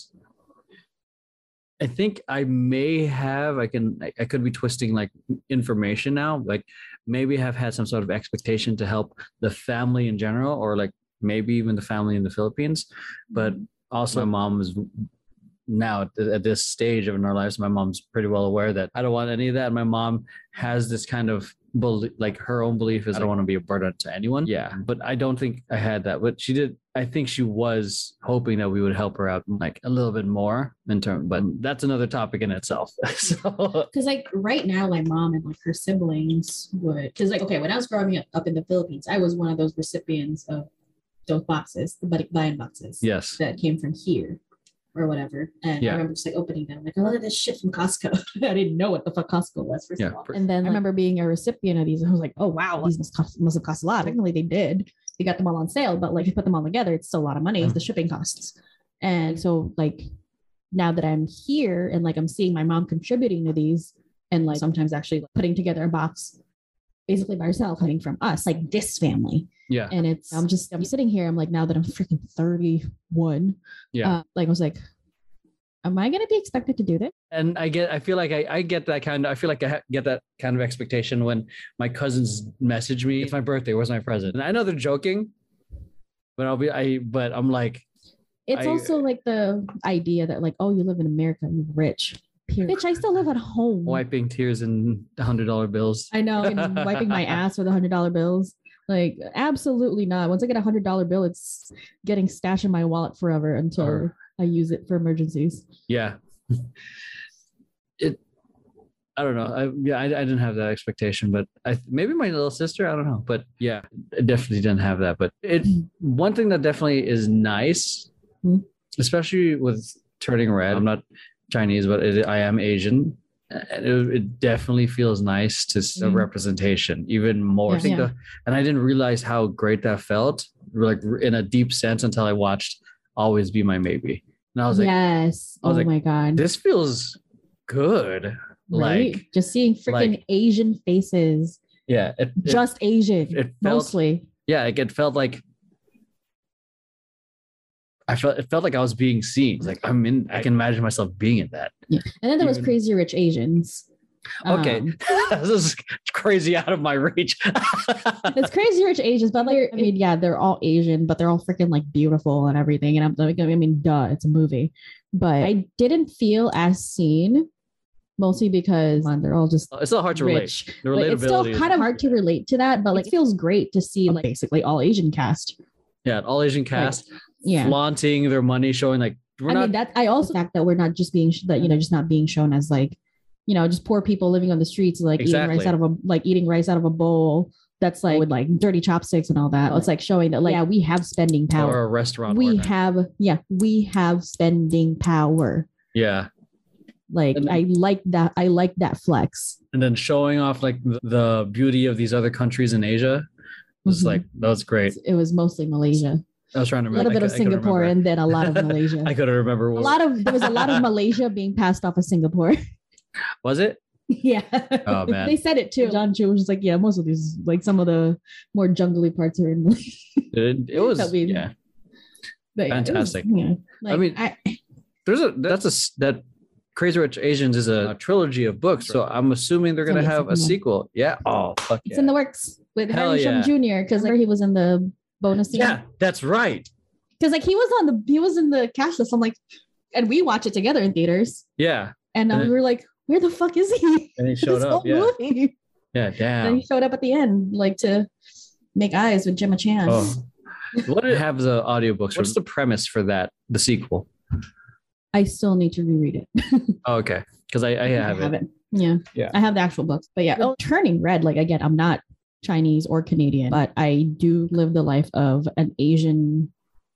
I may have, I could be twisting like information now, like maybe have had some sort of expectation to help the family in general, or like maybe even the family in the Philippines. But also my mom is now at this stage of our lives, my mom's pretty well aware that I don't want any of that. My mom has this kind of like her own belief is I don't want to be a burden to anyone. Yeah, but I don't think I had that. But she did. I think she was hoping that we would help her out like a little bit more in terms. But that's another topic in itself. Because like right now, my mom and like her siblings would, because like okay, when I was growing up in the Philippines, I was one of those recipients of those boxes, the balikbayan boxes. Yes, that came from here. Or whatever. And I remember just like opening them, like, oh, look at this shit from Costco. I didn't know what the fuck Costco was, first of all. And then I remember being a recipient of these, and I was like, oh, wow, these must have cost a lot. Technically, they did. They got them all on sale, but like, you put them all together, it's still a lot of money. It's the shipping costs. And so, like, now that I'm here and like I'm seeing my mom contributing to these, and like sometimes actually like, putting together a box basically by herself, coming from us, like this family. Yeah. And I'm sitting here. I'm like, now that I'm freaking 31. Yeah. Like I was like, am I going to be expected to do this? And I feel like I get that kind of, I feel like I get that kind of expectation when my cousins message me, it's my birthday, where's my present? And I know they're joking, but I'm like, it's also like the idea that like, oh, you live in America, you're rich. Bitch, I still live at home. Wiping tears in $100 bills. I know, and wiping my ass with $100 bills. Like, absolutely not. Once I get $100 bill, it's getting stashed in my wallet forever until I use it for emergencies. Yeah. I don't know. I didn't have that expectation, but maybe my little sister, I don't know. But yeah, I definitely didn't have that. But one thing that definitely is nice, especially with turning red. I'm not Chinese, but I am Asian. It definitely feels nice to see representation even more. And I didn't realize how great that felt, like in a deep sense, until I watched Always Be My Maybe. And I was like, yes. Oh my God. This feels good. Right? Like just seeing freaking Asian faces. Yeah. Just Asian. It felt, mostly. Yeah. It felt like it felt like I was being seen. Like I can imagine myself being in that. Yeah. And then there was Crazy Rich Asians. Okay. This is crazy out of my reach. It's Crazy Rich Asians, but like, I mean, yeah, they're all Asian, but they're all freaking like beautiful and everything. And I'm like, I mean, duh, it's a movie. But I didn't feel as seen, mostly because they're all just it's still hard to rich. relate. It's still kind of hard to relate to that, but like it feels great to see like basically all Asian cast. Yeah, all Asian cast. Flaunting their money, showing like I also fact that we're not just being just not being shown as like, just poor people living on the streets, like eating rice out of a bowl that's like with like dirty chopsticks and all that. It's like showing that like we have spending power. Or a restaurant. We have spending power. Yeah. Like I like that flex. And then showing off like the beauty of these other countries in Asia was like that was great. It was mostly Malaysia. I was trying to remember. A little bit of Singapore and then a lot of Malaysia. I couldn't remember. There was a lot of Malaysia being passed off of Singapore. Was it? Yeah. Oh man. They said it too. John Chu was just like, yeah, most of these, like some of the more jungly parts are in Malaysia. It was But yeah, Fantastic. Like, I mean, that Crazy Rich Asians is a trilogy of books, so I'm assuming they're gonna have a sequel. Yeah. Oh, fuck yeah. It's in the works with Hell Harry Shum Jr. because like he was in the bonus scene. Yeah, that's right. Because like he was in the cast list. I'm like, and we watch it together in theaters. Yeah. And we were like, where the fuck is he? And he showed up. Yeah. Movie. Yeah. Damn. And he showed up at the end, like to make eyes with Gemma Chan. Oh. What did it have the audiobooks? What's the premise for that? The sequel? I still need to reread it. Oh, okay. Because I have it. Yeah. Yeah. I have the actual books. But yeah, Turning Red, like again, I'm not Chinese or Canadian, but I do live the life of an Asian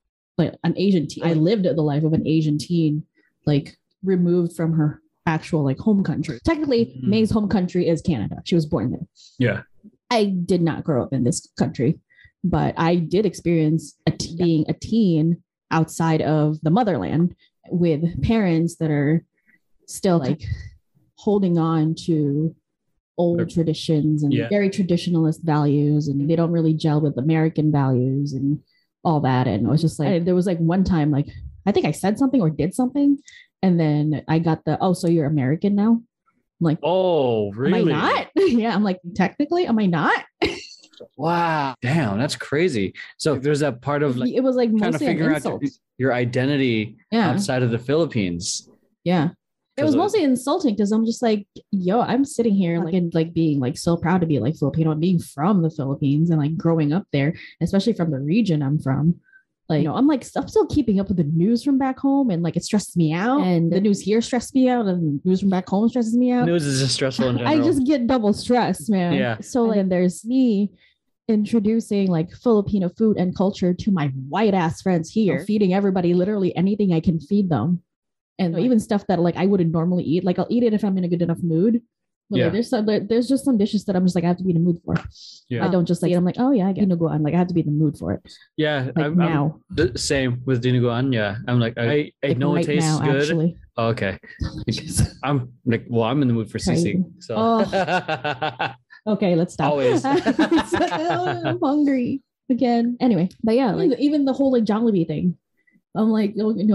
teen. I lived the life of an Asian teen, like removed from her actual like home country. Technically, May's home country is Canada. She was born there. Yeah. I did not grow up in this country, but I did experience being a teen outside of the motherland with parents that are still like holding on to old traditions and very traditionalist values, and they don't really gel with American values and all that. And it was just like, there was like one time, like, I think I said something or did something, and then I got so you're American now? I'm like, oh, really? Am I not? Yeah. I'm like, technically, am I not? Wow. Damn, that's crazy. So there's that part of like, it was like trying to figure out your identity outside of the Philippines. Yeah. It was mostly insulting because I'm just like, yo, I'm sitting here like and like being like so proud to be like Filipino and being from the Philippines and like growing up there, especially from the region I'm from. Like, I'm like, I'm still keeping up with the news from back home, and like it stresses me out, and the news here stressed me out, and the news from back home stresses me out. News is just stressful in general. I just get double stressed, man. Yeah. So like, there's me introducing like Filipino food and culture to my white ass friends here, feeding everybody literally anything I can feed them. And even stuff that like I wouldn't normally eat. Like I'll eat it if I'm in a good enough mood. But like, there's just some dishes that I'm just like, I have to be in the mood for. Yeah. I don't just like, I'm like, oh yeah, I get dinuguan. Like I have to be in the mood for it. Yeah. Like now. I'm the same with dinuguan. Yeah. I'm like, I know it tastes now, good. Actually. Oh, okay. I'm like, well, I'm in the mood for sisig. So. Okay, let's stop. Always. I'm hungry again. Anyway, but yeah, like even the whole like Jollibee thing. I'm like,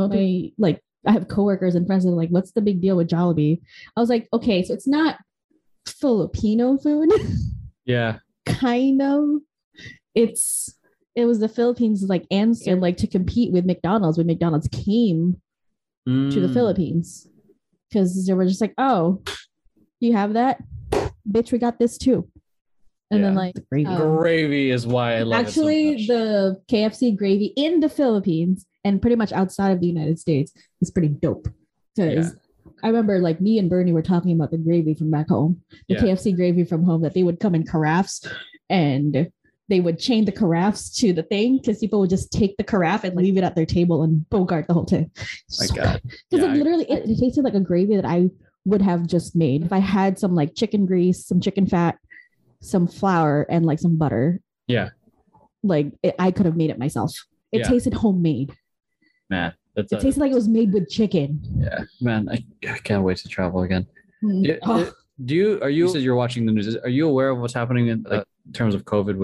I have coworkers and friends that are like, what's the big deal with Jollibee? I was like, okay, so it's not Filipino food. Yeah. Kind of. It was the Philippines like answer like to compete with McDonald's when McDonald's came to the Philippines. Because they were just like, oh, you have that? Bitch, we got this too. And then like the gravy. Gravy is why I love actually, it so much. The KFC gravy in the Philippines and pretty much outside of the United States is pretty dope. Because I remember like me and Bernie were talking about the gravy from back home, the KFC gravy from home, that they would come in carafes and they would chain the carafes to the thing because people would just take the carafe and leave it at their table and bogart the whole thing. My God. Because it literally, it tasted like a gravy that I would have just made if I had some like chicken grease, some chicken fat, some flour, and like some butter. Yeah. Like I could have made it myself. It tasted homemade. Man. It tasted like it was made with chicken. Yeah, man, I can't wait to travel again. You said you're watching the news. Are you aware of what's happening in terms of COVID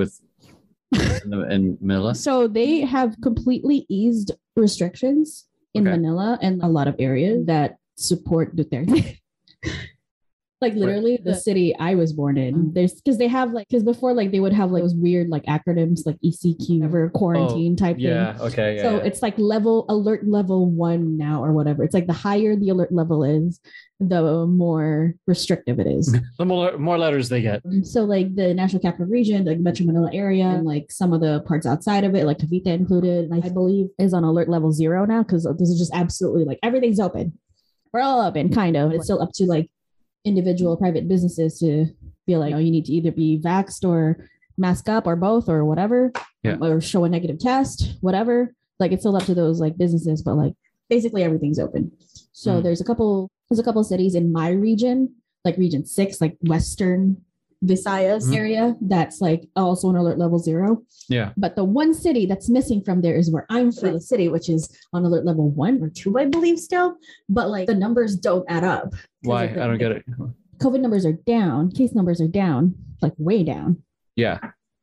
in Manila? So they have completely eased restrictions in Manila and a lot of areas that support Duterte. Like literally the city I was born in, there's because they have like, because before like they would have like those weird like acronyms like ECQ, ever quarantine type thing. Yeah. Okay. Yeah, so it's like alert level 1 now or whatever. It's like the higher the alert level is, the more restrictive it is. The more letters they get. So like the National Capital Region, like Metro Manila area, and like some of the parts outside of it, like Cavite included, I believe is on alert level 0 now because this is just absolutely like everything's open. We're all open, kind of. It's still up to like individual private businesses to feel like, you need to either be vaxxed or mask up or both or whatever, or show a negative test, whatever. Like it's still up to those like businesses, but like basically everything's open. So there's a couple cities in my region, like region 6, like Western Visayas area, that's like also on alert level 0. Yeah. But the one city that's missing from there is where I'm from, the city, which is on alert level 1 or 2, I believe still. But like the numbers don't add up. Why? I don't get it. COVID numbers are down. Case numbers are down, like way down. Yeah.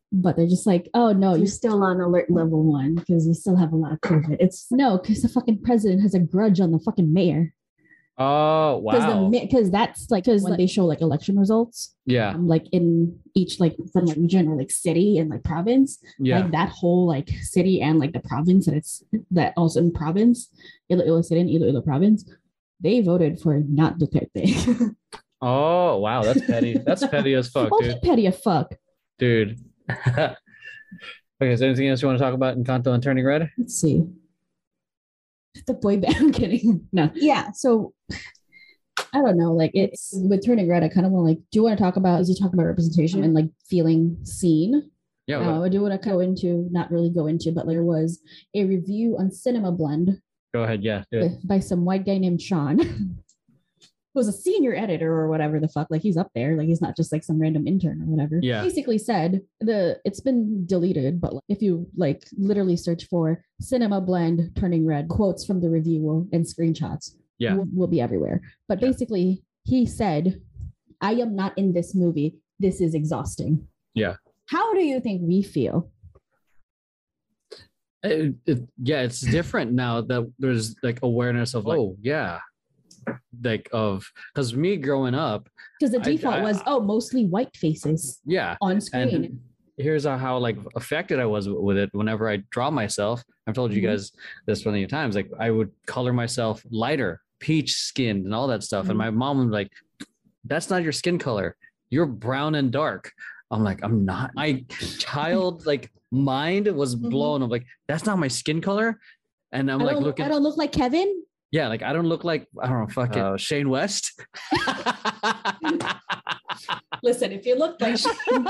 but they're just like, oh no, You're still on alert level 1 because you still have a lot of COVID. it's no, because the fucking president has a grudge on the fucking mayor. Oh wow! Because that's like because when they show like election results, Yeah, like in each like from like region or like city and like province, yeah. like that whole like city and like the province and it's that also in province, Iloilo City and Iloilo province, they voted for not Duterte. Oh wow, that's petty. That's petty as fuck, Also dude. petty as fuck. Dude. Okay, is there anything else you want to talk about in Encanto and Turning Red? Let's see. The boy band. I'm kidding. No. Yeah. So I don't know. Like it's with Turning Red, I kind of want like, do you want to talk about, as you talk about representation and like feeling seen? Yeah. I do want to go into, not really go into, but like, there was a review on Cinema Blend. Go ahead. Yeah. By some white guy named Sean. Who was a senior editor or whatever the fuck. Like he's up there. Like he's not just like some random intern or whatever. Yeah. Basically said it's been deleted, but like, if you like literally search for Cinema Blend Turning Red quotes from the review and screenshots, will be everywhere. But basically, he said, "I am not in this movie. This is exhausting." Yeah. How do you think we feel? It's different now that there's like awareness of like, like of because me growing up, because the default was mostly white faces on screen. And here's how like affected I was with it. Whenever I draw myself, I've told you guys this plenty of times, like I would color myself lighter, peach skinned and all that stuff, and my mom was like, that's not your skin color, you're brown and dark. I'm like, I'm not. My child like mind was blown. I'm like, that's not my skin color. And I'm like, looking, I don't look like Kevin. Yeah, like I don't look like, I don't know, fucking Shane West. Listen, if you look like Shane,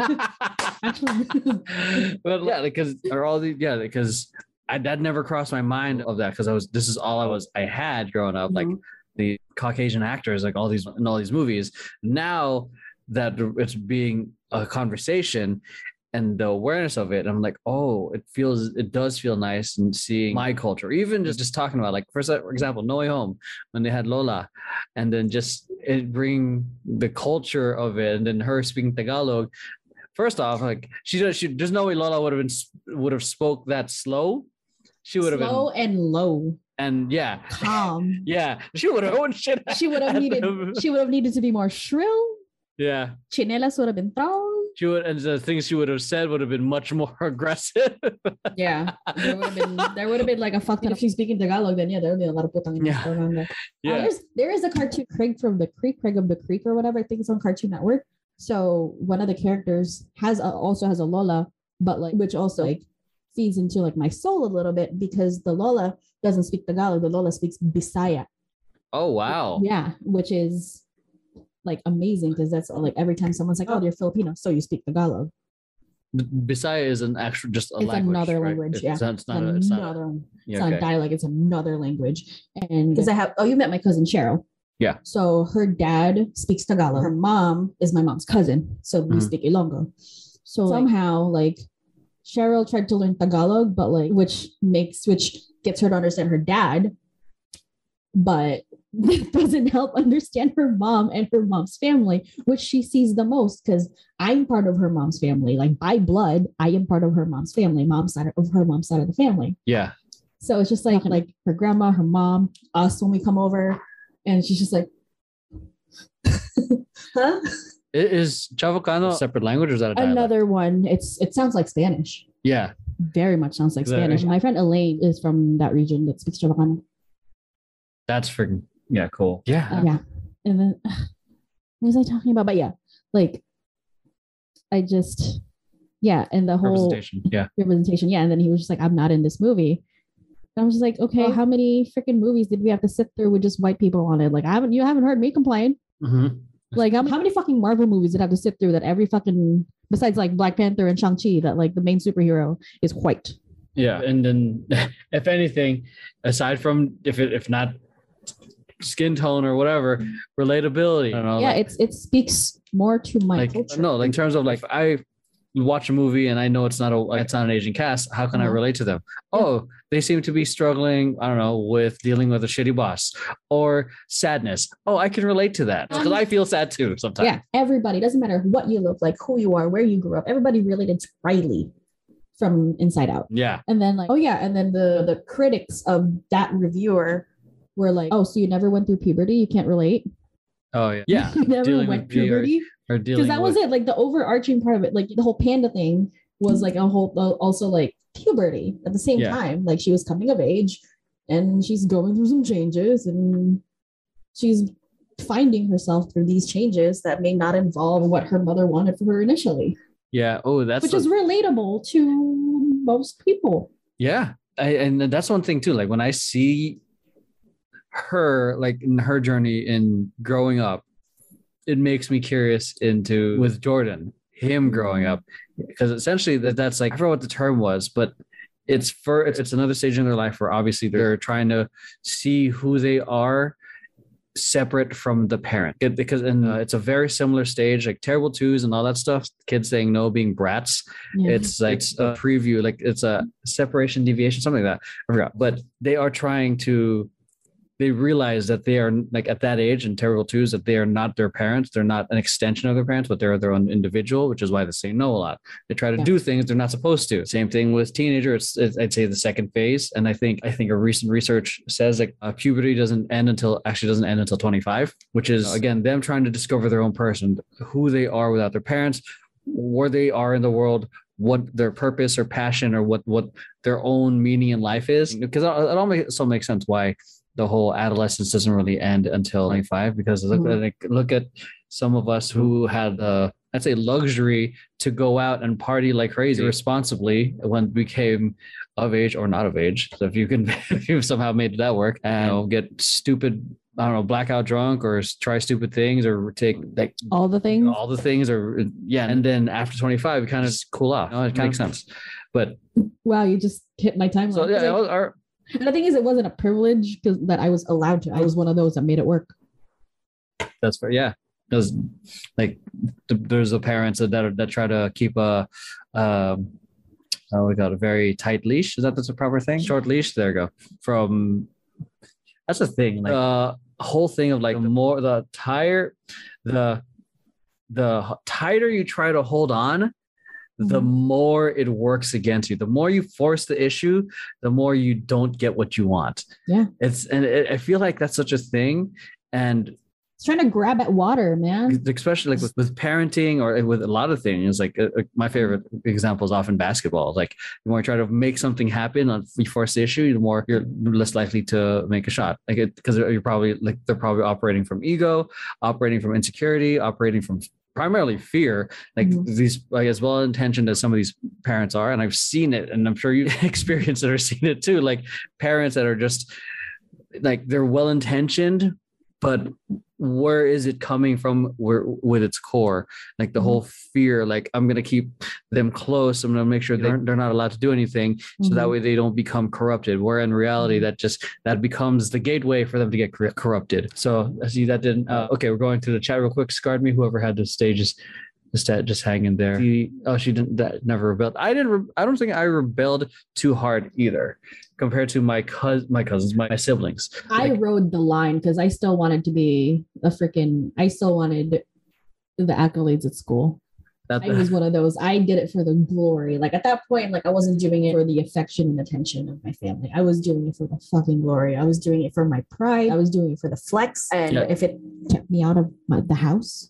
but yeah, because that never crossed my mind of that because this is all I had growing up, like the Caucasian actors, like all these movies. Now that it's being a conversation and the awareness of it, I'm like, it does feel nice and seeing my culture, even just talking about, like, for example, No Way Home, when they had Lola, and then just it bring the culture of it, and then her speaking Tagalog. First off, like there's no way Lola would have spoke that slow. She would have been slow and low. And calm. Yeah, she would have shit. She would have needed to be more shrill. Yeah, chinelas would have been thrown. She would, and the things she would have said would have been much more aggressive. Yeah, there would have been like a fuck ton. If she's speaking Tagalog, then there would be a lot of putang. There is a cartoon Craig from the Creek, Craig of the Creek or whatever. I think it's on Cartoon Network. So one of the characters also has a Lola, but like which also like feeds into like my soul a little bit because the Lola doesn't speak Tagalog. The Lola speaks Bisaya. Oh wow! Yeah, which is like amazing because that's like every time someone's like, "Oh, you're Filipino, so you speak Tagalog." Bisaya is an actual just a language. It's another right? language. It's not a dialect. It's another language. And because you met my cousin Cheryl. Yeah. So her dad speaks Tagalog. Her mom is my mom's cousin, so we speak Ilonggo. So somehow like Cheryl tried to learn Tagalog, but like which gets her to understand her dad, but it doesn't help understand her mom and her mom's family, which she sees the most because I'm part of her mom's family. Like by blood, I am part of her mom's family, her mom's side of the family. Yeah. So it's just like her grandma, her mom, us when we come over, and she's just like, huh? Is Chavacano a separate language or is that a dialect? Another one? It sounds like Spanish. Yeah. Very much sounds like Spanish. My friend Elaine is from that region that speaks Chavacano. That's freaking cool. Yeah. And then what was I talking about? But yeah, like I just and the whole representation. Yeah. And then he was just like, I'm not in this movie. And I was just like, okay, how many freaking movies did we have to sit through with just white people on it? Like you haven't heard me complain. Mm-hmm. Like how many fucking Marvel movies did I have to sit through that every fucking, besides like Black Panther and Shang-Chi, that like the main superhero is white. Yeah. And then if anything, aside from if not skin tone or whatever, relatability. I don't know, it speaks more to my culture. No, like in terms of like watch a movie and I know it's not an Asian cast. How can I relate to them? Oh, they seem to be struggling, I don't know, with dealing with a shitty boss or sadness. Oh, I can relate to that because I feel sad too sometimes. Yeah, everybody, doesn't matter what you look like, who you are, where you grew up, everybody related to Riley from Inside Out. Yeah. And then like, and then the critics of that reviewer were like, oh, so you never went through puberty? You can't relate? Oh, yeah. Yeah. You never went puberty? Because that was it. Like the overarching part of it, like the whole panda thing was like a whole, also like puberty at the same time. Like she was coming of age and she's going through some changes and she's finding herself through these changes that may not involve what her mother wanted for her initially. Yeah. Oh, which is relatable to most people. Yeah. And that's one thing too. Like when I see her, like in her journey in growing up, it makes me curious into with Jordan, him growing up, because essentially that's like, I forgot what the term was, but it's another stage in their life where obviously they're trying to see who they are separate from the parent, because it's a very similar stage, like terrible twos and all that stuff, kids saying no, being brats. It's like a preview, like it's a separation deviation, something like that. I forgot, but they realize that they are like at that age in terrible twos that they are not their parents. They're not an extension of their parents, but they're their own individual, which is why they say no a lot. They try to do things they're not supposed to. Same thing with teenagers. I'd say the second phase. And I think a recent research says like puberty doesn't end until 25, which is again, them trying to discover their own person, who they are without their parents, where they are in the world, what their purpose or passion or what their own meaning in life is. Because it all makes sense why the whole adolescence doesn't really end until 25, because look at some of us who had I'd say luxury to go out and party like crazy responsibly when we became of age or not of age. So if you've somehow made that work and get stupid, I don't know, blackout drunk or try stupid things or take like all the things or and then after 25 we kind of just cool off. It kind of makes sense. But wow, you just hit my timeline. So and the thing is, it wasn't a privilege because that I was allowed to. I was one of those that made it work. That's fair. Yeah, because like there's the parents that try to keep a we got a very tight leash. Is that's a proper thing? Short leash. There you go. That's the thing. Like the whole thing of like the tighter you try to hold on, the more it works against you. The more you force the issue, the more you don't get what you want. Yeah. I feel like that's such a thing. And it's trying to grab at water, man. Especially like with parenting or with a lot of things. Like my favorite example is often basketball. Like the more you try to make something happen, you force the issue, the more you're less likely to make a shot. Like because you're probably like they're probably operating from ego, operating from insecurity, operating from primarily fear. Like these, like as well intentioned as some of these parents are, and I've seen it, and I'm sure you experienced it or seen it too. Like parents that are just like they're well intentioned, but where is it coming from? With its core, like the whole fear, like I'm going to keep them close. I'm going to make sure they're not allowed to do anything. So that way they don't become corrupted. Where in reality, that becomes the gateway for them to get corrupted. So I see that didn't, okay. We're going through the chat real quick. Scarred me. Whoever had the stages, just hang in there. She didn't, that never rebelled. I don't think I rebelled too hard either compared to my cousins, my siblings. I rode the line because I still wanted to be I still wanted the accolades at school. I was one of those. I did it for the glory. Like at that point, like I wasn't doing it for the affection and attention of my family. I was doing it for the fucking glory. I was doing it for my pride. I was doing it for the flex. And if it kept me out of the house.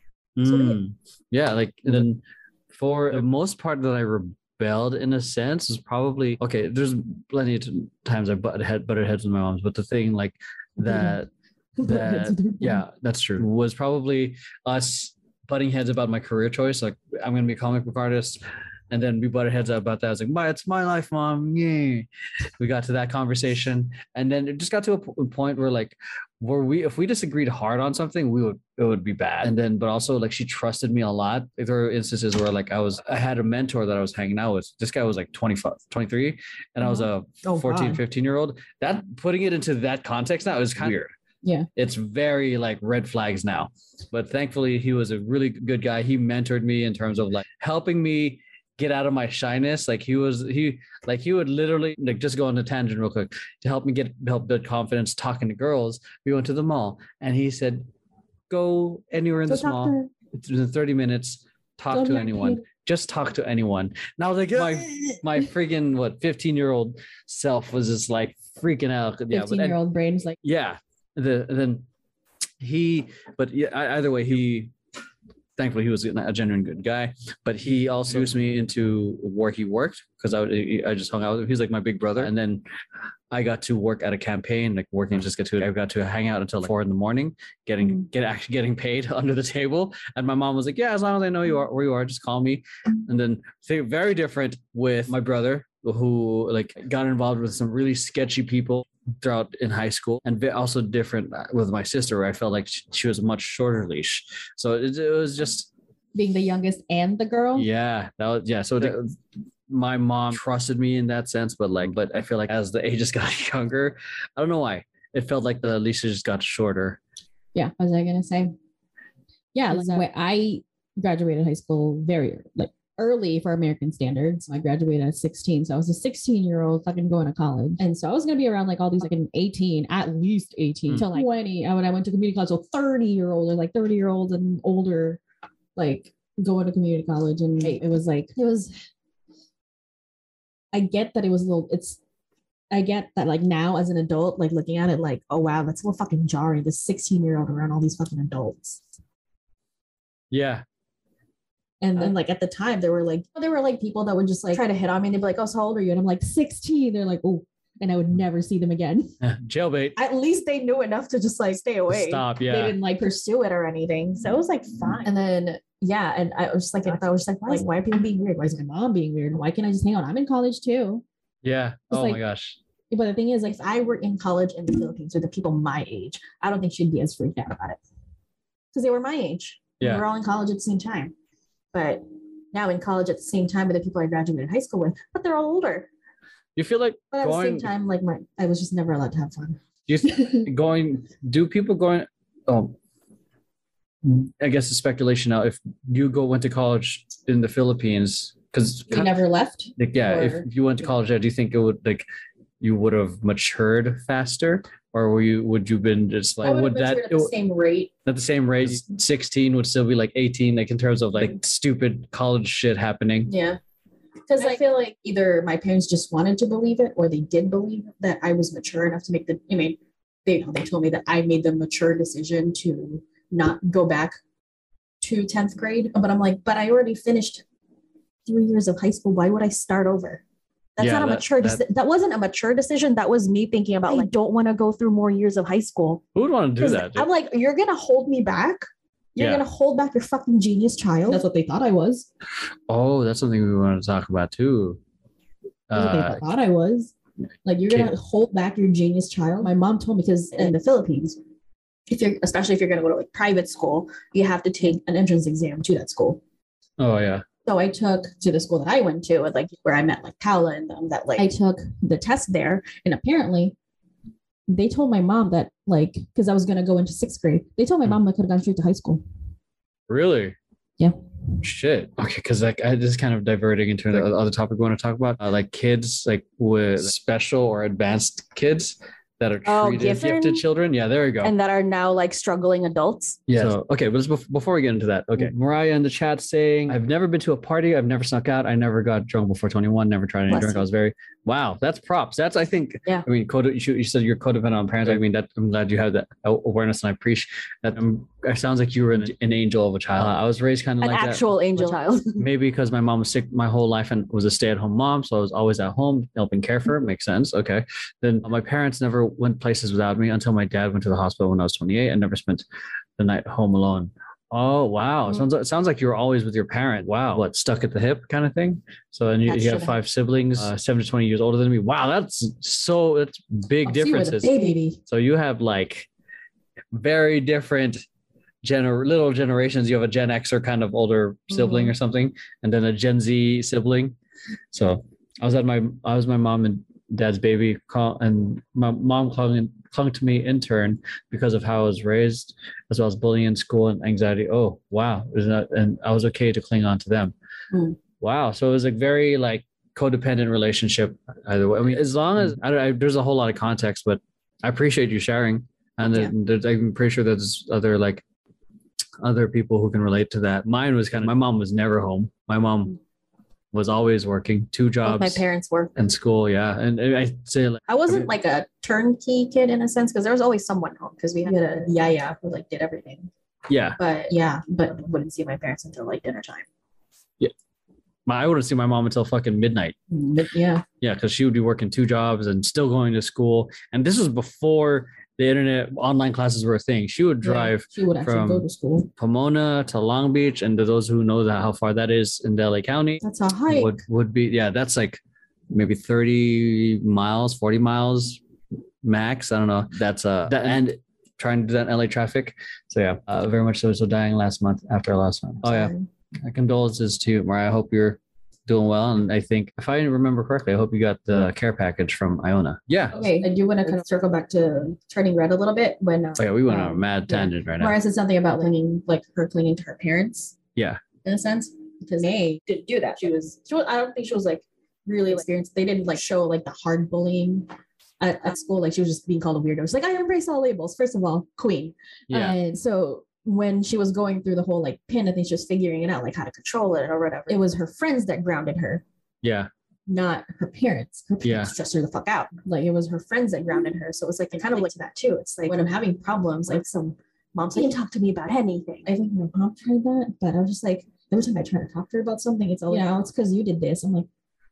Yeah, like and then for the most part that I rebelled in a sense is probably okay. There's plenty of times I butted heads with my moms, but the thing like that yeah, that's true, was probably us butting heads about my career choice. Like I'm gonna be a comic book artist, and then we butted heads about that. I was like, it's my life, mom. Yeah, we got to that conversation, and then it just got to a point where like. If we disagreed hard on something, it would be bad. And then, but also like she trusted me a lot. There were instances where like I had a mentor that I was hanging out with. This guy was like 25, 23, and I was a 14, 15-year-old. That putting it into that context now is kind of weird. Yeah. It's very like red flags now. But thankfully, he was a really good guy. He mentored me in terms of like helping me get out of my shyness. Like he would literally like just go on a tangent real quick to help build confidence talking to girls. We went to the mall and he said, go anywhere in this mall within 30 minutes, talk to anyone. Just talk to anyone. Now like my freaking 15-year-old self was just like freaking out. Yeah, 15-year-old brain is like, yeah. Either way, thankfully he was a genuine good guy, but he also introduced me into where he worked because I just hung out with him. He's like my big brother. And then I got to work at a campaign, like I got to hang out until like 4 a.m, getting paid under the table. And my mom was like, yeah, as long as I know where you are, just call me. And then very different with my brother, who like got involved with some really sketchy people throughout in high school, and also different with my sister, where I felt like she was a much shorter leash. So it was just being the youngest and the girl. Yeah, my mom trusted me in that sense, but I feel like as the ages got younger, I don't know why, it felt like the leashes just got shorter. Yeah, what was I gonna say? Yeah, like I graduated high school very early for American standards. I graduated at 16. So I was a 16-year-old fucking going to college. And so I was going to be around like all these like 18, at least 18 till like 20. When I went to community college, so 30-year-old or like 30-year-olds and older, like going to community college. And I get that it was I get that like now as an adult, like looking at it like, oh wow, that's a little fucking jarring. This 16-year-old around all these fucking adults. Yeah. And then like at the time there were like people that would just like try to hit on me and they'd be like, oh, so how old are you? And I'm like 16. They're like, oh, and I would never see them again. Jailbait. At least they knew enough to just like stay away. Stop. Yeah. They didn't like pursue it or anything. So it was like fine. And then yeah, and I was just like, why are people being weird? Why is my mom being weird? Why can't I just hang out? I'm in college too. Yeah. Oh my gosh. But the thing is, like, if I were in college in the Philippines with the people my age, I don't think she'd be as freaked out about it. Because they were my age. Yeah. We were all in college at the same time. But now in college at the same time with the people I graduated high school with, but they're all older. You feel like but at the same time, like I was just never allowed to have fun. Do people going, I guess the speculation now, if you went to college in the Philippines, because you never left? Like, yeah, if you went to college there, do you think it would like you would have matured faster? Or would you been just like, would that at the same rate? At the same rate, 16 would still be like 18, like in terms of like stupid college shit happening. Yeah. Because I feel like either my parents just wanted to believe it or they did believe that I was mature enough to make they told me that I made the mature decision to not go back to 10th grade. But I'm like, but I already finished 3 years of high school. Why would I start over? That's not a mature decision. That wasn't a mature decision. That was me thinking about like, don't want to go through more years of high school. Who would want to do that? Dude? I'm like, you're going to hold me back? You're going to hold back your fucking genius child? That's what they thought I was. Oh, that's something we want to talk about too. That's what they thought I was. Like, you're going to hold back your genius child? My mom told me, because in the Philippines, especially if you're going to go to like private school, you have to take an entrance exam to that school. Oh, yeah. So I took to the school that I went to, like where I met like Paula and them, that like I took the test there, and apparently they told my mom that like, because I was going to go into 6th grade, they told my mom I could have gone straight to high school. Really? Yeah. Shit. Okay, because like I just kind of diverting into the other topic we want to talk about, like kids like with special or advanced kids that are treated gifted children. Yeah, there we go. And that are now like struggling adults. Yeah. So, okay, but before we get into that, okay. Mariah in the chat saying, I've never been to a party. I've never snuck out. I never got drunk before 21. Never tried any drink. I was wow. That's props. That's, I think, yeah. I mean, you said you're codependent on parents. I mean, I'm glad you have that awareness, and I appreciate that. It sounds like you were an angel of a child. I was raised kind of like an actual angel child. Maybe because my mom was sick my whole life and was a stay-at-home mom. So I was always at home helping care for her. Makes sense. Okay. Then my parents never went places without me until my dad went to the hospital when I was 28 and never spent the night home alone. Oh, wow. Sounds like you were always with your parent. Wow. What, stuck at the hip kind of thing? So, and you have 5 siblings, 7 to 20 years older than me. Wow. That's big differences. So you have like very different little generations. You have a Gen Xer kind of older sibling or something, and then a Gen Z sibling. So I was my mom and dad's baby, and my mom clung to me in turn because of how I was raised, as well as bullying in school and anxiety. Oh, wow. And I was okay to cling on to them. Wow. So it was a very like codependent relationship either way. I mean, as long as there's a whole lot of context, but I appreciate you sharing. And I'm pretty sure there's other people who can relate to that. Mine was my mom was never home. My mom was always working 2 jobs. Both my parents worked in school. Yeah. And I say I wasn't like a turnkey kid in a sense, because there was always someone home, because we had a yaya who like did everything. Yeah. But wouldn't see my parents until like dinner time. Yeah. I wouldn't see my mom until fucking midnight. Yeah. Yeah. Because she would be working 2 jobs and still going to school. And this was before the internet, online classes were a thing. She would drive she would actually go to school. Pomona to Long Beach. And to those who know how far that is in LA County, that's a hike. Would be, that's like maybe 30 miles, 40 miles max. I don't know. That's and trying to do that in LA traffic. So yeah, very much so dying last month after our last one. Oh yeah. My condolences to you, Mariah. I hope you're doing well. And I think, if I remember correctly, I hope you got the care package from Iona. Yeah. Okay. I do want to kind of circle back to Turning Red a little bit. When we went on a mad tangent right now. Mariah said something about her clinging to her parents. Yeah. In a sense, because they didn't do that. She was I don't think she was like really experienced. They didn't like show like the hard bullying at school. Like she was just being called a weirdo. She's like, I embrace all labels. First of all, queen. Yeah. And so when she was going through the whole like pin, I think she was figuring it out, like how to control it or whatever. It was her friends that grounded her. Yeah. Not her parents. Her parents stressed her the fuck out. Like it was her friends that grounded her. So it's like kind of like that too. It's like when I'm having problems, like some moms can talk to me about anything. I think my mom tried that, but I was just like, every time I try to talk to her about something, it's all it's because you did this. I'm like,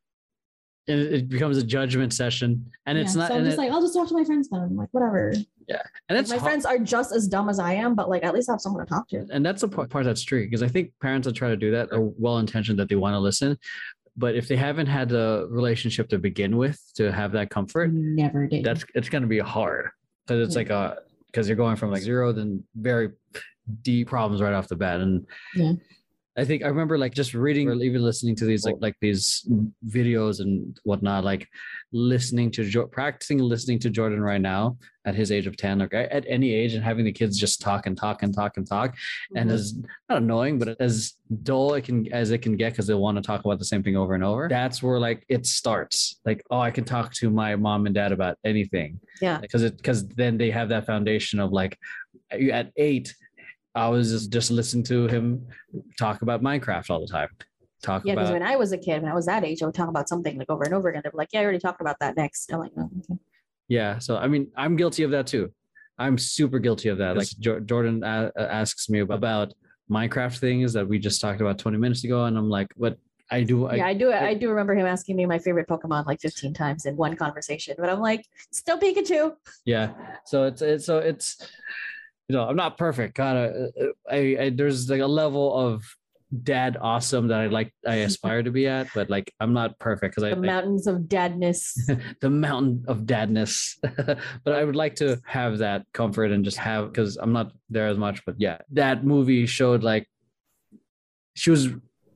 it becomes a judgment session, and it's not. So I'm just like, I'll just talk to my friends then. I'm like, whatever. Yeah, and it's my friends are just as dumb as I am, but like at least I have someone to talk to. And that's the part that's true, because I think parents that try to do that are well intentioned, that they want to listen, but if they haven't had the relationship to begin with to have that comfort, never did. It's going to be hard, because it's because you're going from like zero, then very deep problems right off the bat, and I think I remember like just reading or even listening to these like these videos and whatnot, like practicing listening to Jordan right now at his age of 10, like at any age, and having the kids just talk and talk. And as not annoying, but as dull as it can get, because they want to talk about the same thing over and over. That's where like it starts. Like, oh, I can talk to my mom and dad about anything. Yeah. Because then they have that foundation of like, at 8, I was just listening to him talk about Minecraft all the time. Because when I was a kid, when I was that age, I would talk about something like over and over again. They'd be like, yeah, I already talked about that next. I'm like, oh, okay. Yeah. So, I mean, I'm guilty of that too. I'm super guilty of that. Like Jordan asks me about Minecraft things that we just talked about 20 minutes ago. And I'm like, what? I do. I do remember him asking me my favorite Pokemon like 15 times in one conversation, but I'm like, still Pikachu. Yeah. So it's I'm not perfect. Kind of, there's like a level of dad awesome that I aspire to be at, but like I'm not perfect, because mountains of dadness. The mountain of dadness. But I would like to have that comfort and just have, because I'm not there as much. But yeah, that movie showed like she was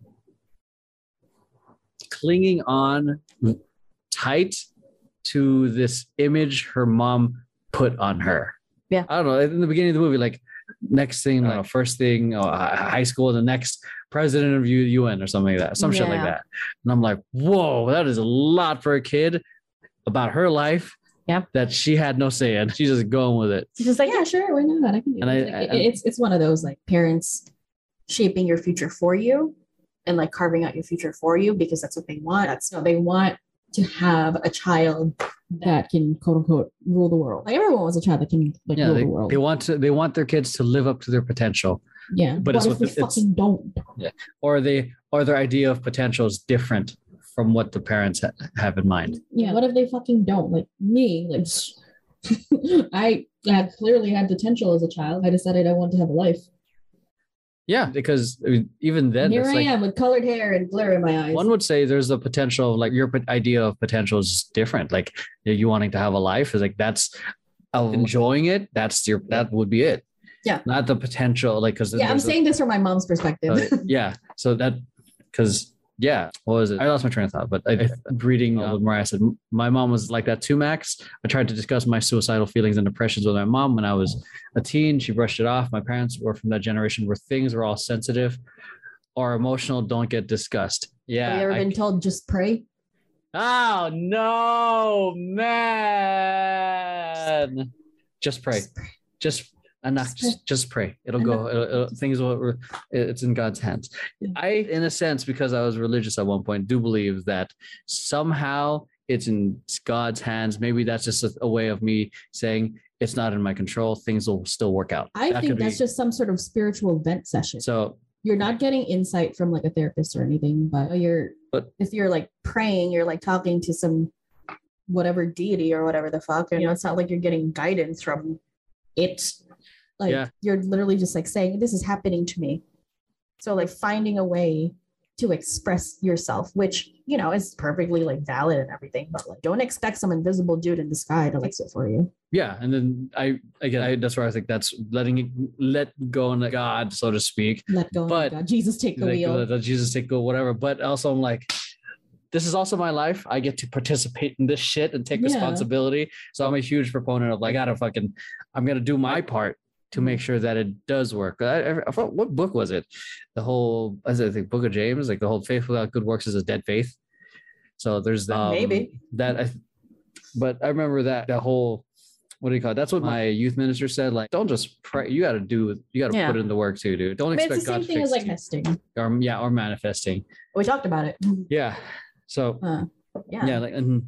clinging on tight to this image her mom put on her. Yeah. I don't know. In the beginning of the movie, like next thing, first thing, high school, the next president of UN or something like that, some shit like that. And I'm like, whoa, that is a lot for a kid about her life. Yeah. That she had no say in. She's just going with it. She's just like, yeah, sure, why not? I can do it. It's one of those like parents shaping your future for you and like carving out your future for you, because that's what they want. They want to have a child that can quote unquote rule the world. Like everyone wants a child that can rule the world. They want their kids to live up to their potential. Yeah. But what if they fucking don't? Yeah. Or their idea of potential is different from what the parents have in mind. Yeah. What if they fucking don't? Like me, like I had clearly had potential as a child. I decided I wanted to have a life. Yeah, because even then, here I am with colored hair and glare in my eyes. One would say there's the potential, like your idea of potential is different. Like you wanting to have a life is like, that's enjoying it. That would be it. Yeah. Not the potential, like, because I'm saying this from my mom's perspective. Yeah. So that, because Yeah, what was it? I lost my train of thought, but reading what Mariah said, my mom was like that too, Max. I tried to discuss my suicidal feelings and depressions with my mom when I was a teen. She brushed it off. My parents were from that generation where things were all sensitive or emotional, don't get discussed. Yeah. Have you ever been told just pray? Oh, no, man. Just pray. Just pray. It'll go. Things will. It's in God's hands. I, in a sense, because I was religious at one point, do believe that somehow it's in God's hands. Maybe that's just a way of me saying it's not in my control. Things will still work out. I think that's just some sort of spiritual vent session. So you're not getting insight from like a therapist or anything, but if you're like praying, you're like talking to some whatever deity or whatever the fuck. And it's not like you're getting guidance from it. Like you're literally just like saying, this is happening to me. So like finding a way to express yourself, which, is perfectly like valid and everything, but like don't expect some invisible dude in the sky to fix it for you. Yeah. And then I that's where I think that's let go on God, so to speak. Let go on God. Jesus take the wheel. Jesus take the whatever. But also I'm like, this is also my life. I get to participate in this shit and take responsibility. So I'm a huge proponent of like, I'm going to do my part to make sure that it does work. I thought, what book was it? The whole, I think Book of James, like the whole faith without good works is a dead faith. So there's maybe that. But I remember that whole, what do you call it? That's what my youth minister said. Like, don't just pray. You got to put in the work too, dude. Don't expect God to fix it. It's the same thing as like testing. Or manifesting. We talked about it. Yeah. So like, and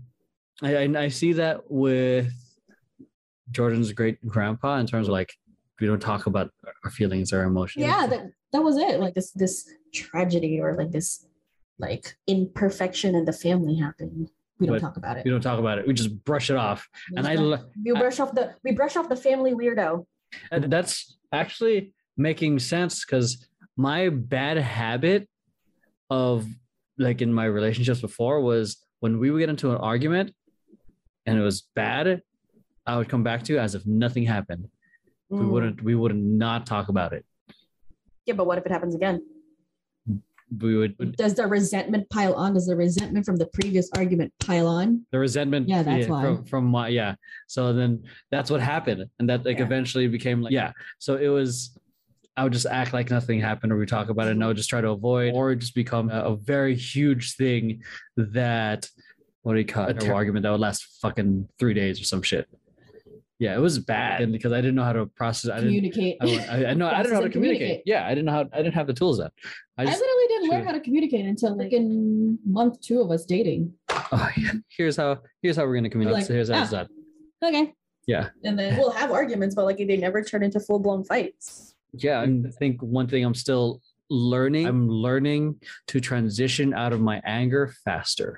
I see that with Jordan's great grandpa in terms of like, we don't talk about our feelings or emotions. Yeah, that was it. Like this tragedy or like this like imperfection in the family happened. We don't talk about it. We don't talk about it. We just brush it off. We brush off the family weirdo. And that's actually making sense because my bad habit of like in my relationships before was when we would get into an argument and it was bad, I would come back to as if nothing happened. We would not talk about it. Yeah, but what if it happens again? We would. Does the resentment pile on? Does the resentment from the previous argument pile on? The resentment. Yeah, that's why. From my So then that's what happened, and that like eventually became like So it was. I would just act like nothing happened, or we talk about it, and I would just try to avoid, or just become a very huge thing that what do you call it? An argument that would last fucking 3 days or some shit. Yeah, it was bad, and because I didn't know how to process. Communicate. I didn't know how to communicate. Yeah, I didn't have the tools then. I literally didn't learn how to communicate until like in month 2 of us dating. Oh yeah. Here's how we're gonna communicate. Like, so here's how it's done. Okay. Yeah. And then we'll have arguments, but like they never turn into full blown fights. Yeah, I think one thing I'm still learning. I'm learning to transition out of my anger faster.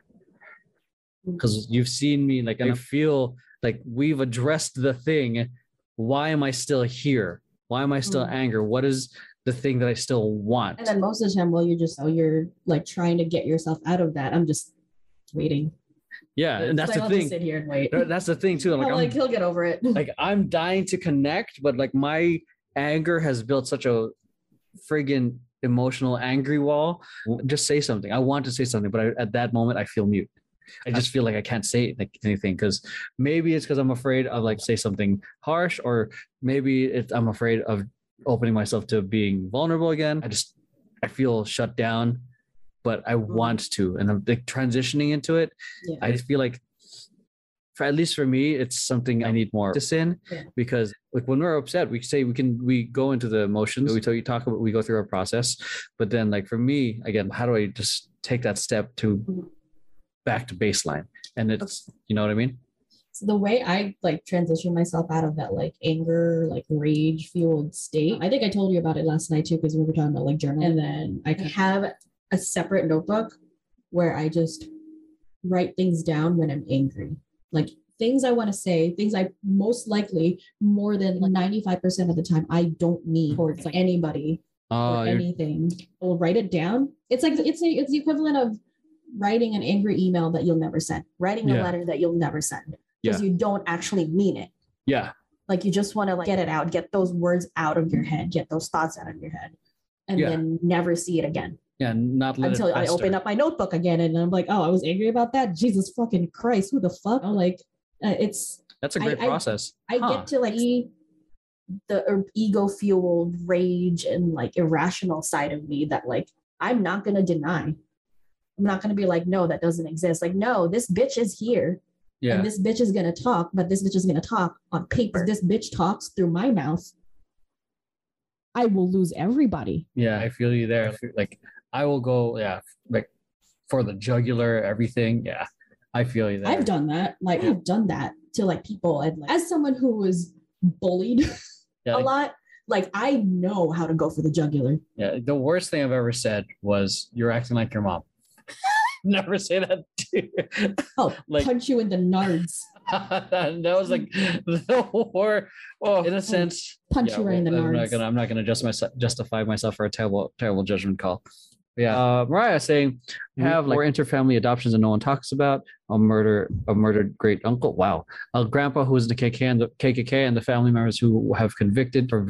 Because you've seen me like, and I feel like we've addressed the thing. Why am I still here? Why am I still angry? What is the thing that I still want? And then most of the time, while you're like trying to get yourself out of that, I'm just waiting. Yeah, and that's the thing. Just sit here and wait. That's the thing too. Like he'll get over it. Like I'm dying to connect, but like my anger has built such a friggin' emotional angry wall. Just say something. I want to say something, but at that moment I feel mute. I just feel like I can't say like anything because maybe it's because I'm afraid of like say something harsh, or maybe I'm afraid of opening myself to being vulnerable again. I feel shut down, but I want to, and I'm like transitioning into it. Yeah. I just feel like, at least for me, it's something I need more practice in because like when we're upset, we go into the emotions. We go through our process, but then like for me, again, how do I just take that step to back to baseline? And it's, you know what I mean? So the way I like transition myself out of that like anger, like rage fueled state, I think I told you about it last night too, because we were talking about like journaling. And then I have a separate notebook where I just write things down when I'm angry. Like things I want to say, things I most likely more than like 95% of the time I don't mean towards like anybody or anything. I'll write it down. It's like it's the equivalent of writing an angry email that you'll never send, writing a letter that you'll never send because you don't actually mean it. Yeah. Like you just want to like get it out, get those words out of your head, get those thoughts out of your head, and then never see it again. Yeah, not until I open up my notebook again, and I'm like, oh, I was angry about that. Jesus fucking Christ, who the fuck? I'm like, that's a great process. I get to like the ego fueled rage and like irrational side of me that like I'm not gonna deny. I'm not gonna be like, no, that doesn't exist. Like, no, this bitch is here. Yeah. And this bitch is gonna talk, but this bitch is gonna talk on paper. This bitch talks through my mouth. I will lose everybody. Yeah, I feel you there. Like I will go, like for the jugular, everything. Yeah, I feel you there. I've done that. Like I've done that to like people, and like, as someone who was bullied a lot, like I know how to go for the jugular. Yeah, the worst thing I've ever said was, "You're acting like your mom." Never say that to you. Oh, like, punch you in the nards. That was like the war. Well, in a sense, punch you right in the nards. I'm not gonna justify myself for a terrible judgment call. Yeah, Mariah saying we have like 4 interfamily adoptions and no one talks about. A murdered great uncle. Wow, a grandpa who is in the KKK and the family members who have been convicted for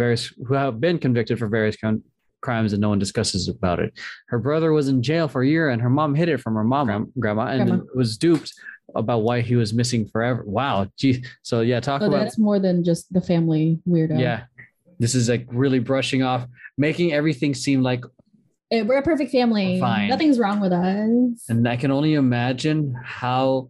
various crimes and no one discusses about it. Her brother was in jail for a year and her mom hid it from her grandma and was duped about why he was missing forever. Wow, gee. So yeah, about that's more than just the family weirdo. Yeah, this is like really brushing off, making everything seem like we're a perfect family. Fine. Nothing's wrong with us. And I can only imagine how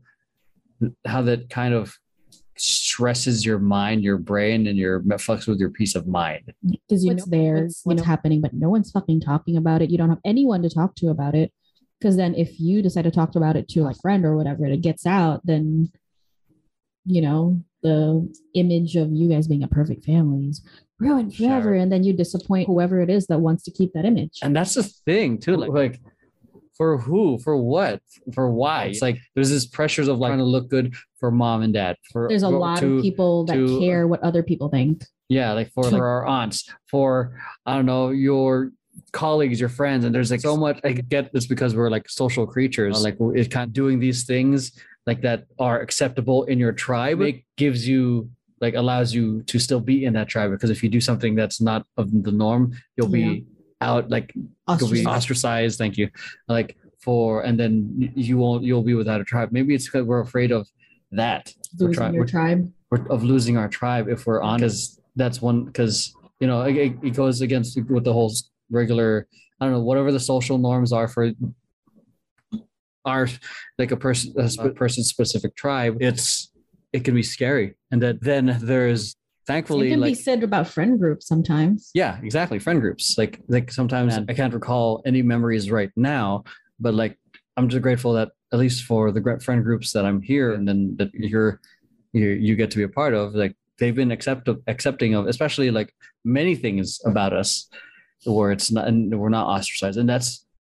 that kind of stresses your mind, your brain, and fucks with your peace of mind. Because you know what's happening, but no one's fucking talking about it. You don't have anyone to talk to about it. Because then if you decide to talk about it to like a friend or whatever, it gets out, then, you know, the image of you guys being a perfect family is ruined forever. Sure. And then you disappoint whoever it is that wants to keep that image. And that's the thing too. Like for who, for what, for why? It's like there's this pressures of like trying to look good for mom and dad. There's a lot of people that care what other people think. Yeah, like for our aunts, for I don't know, your colleagues, your friends, and there's like so much. I get this because we're like social creatures. Like it's kind of doing these things like that are acceptable in your tribe. It gives you like allows you to still be in that tribe, because if you do something that's not of the norm, you'll be out, like you'll be ostracized. Thank you. Like and then you'll be without a tribe. Maybe it's because we're afraid of that. Losing your tribe. Of losing our tribe if we're on, because that's one, because you know it goes against with the whole regular, I don't know, whatever the social norms are for our like a person's specific tribe. It can be scary, and that then there's thankfully it can be said about friend groups sometimes. Yeah, exactly, friend groups. Like sometimes I can't recall any memories right now, but like I'm just grateful that at least for the friend groups that I'm here and then that you get to be a part of, like they've been accepting of, especially like many things about us, where it's not, and we're not ostracized, and that's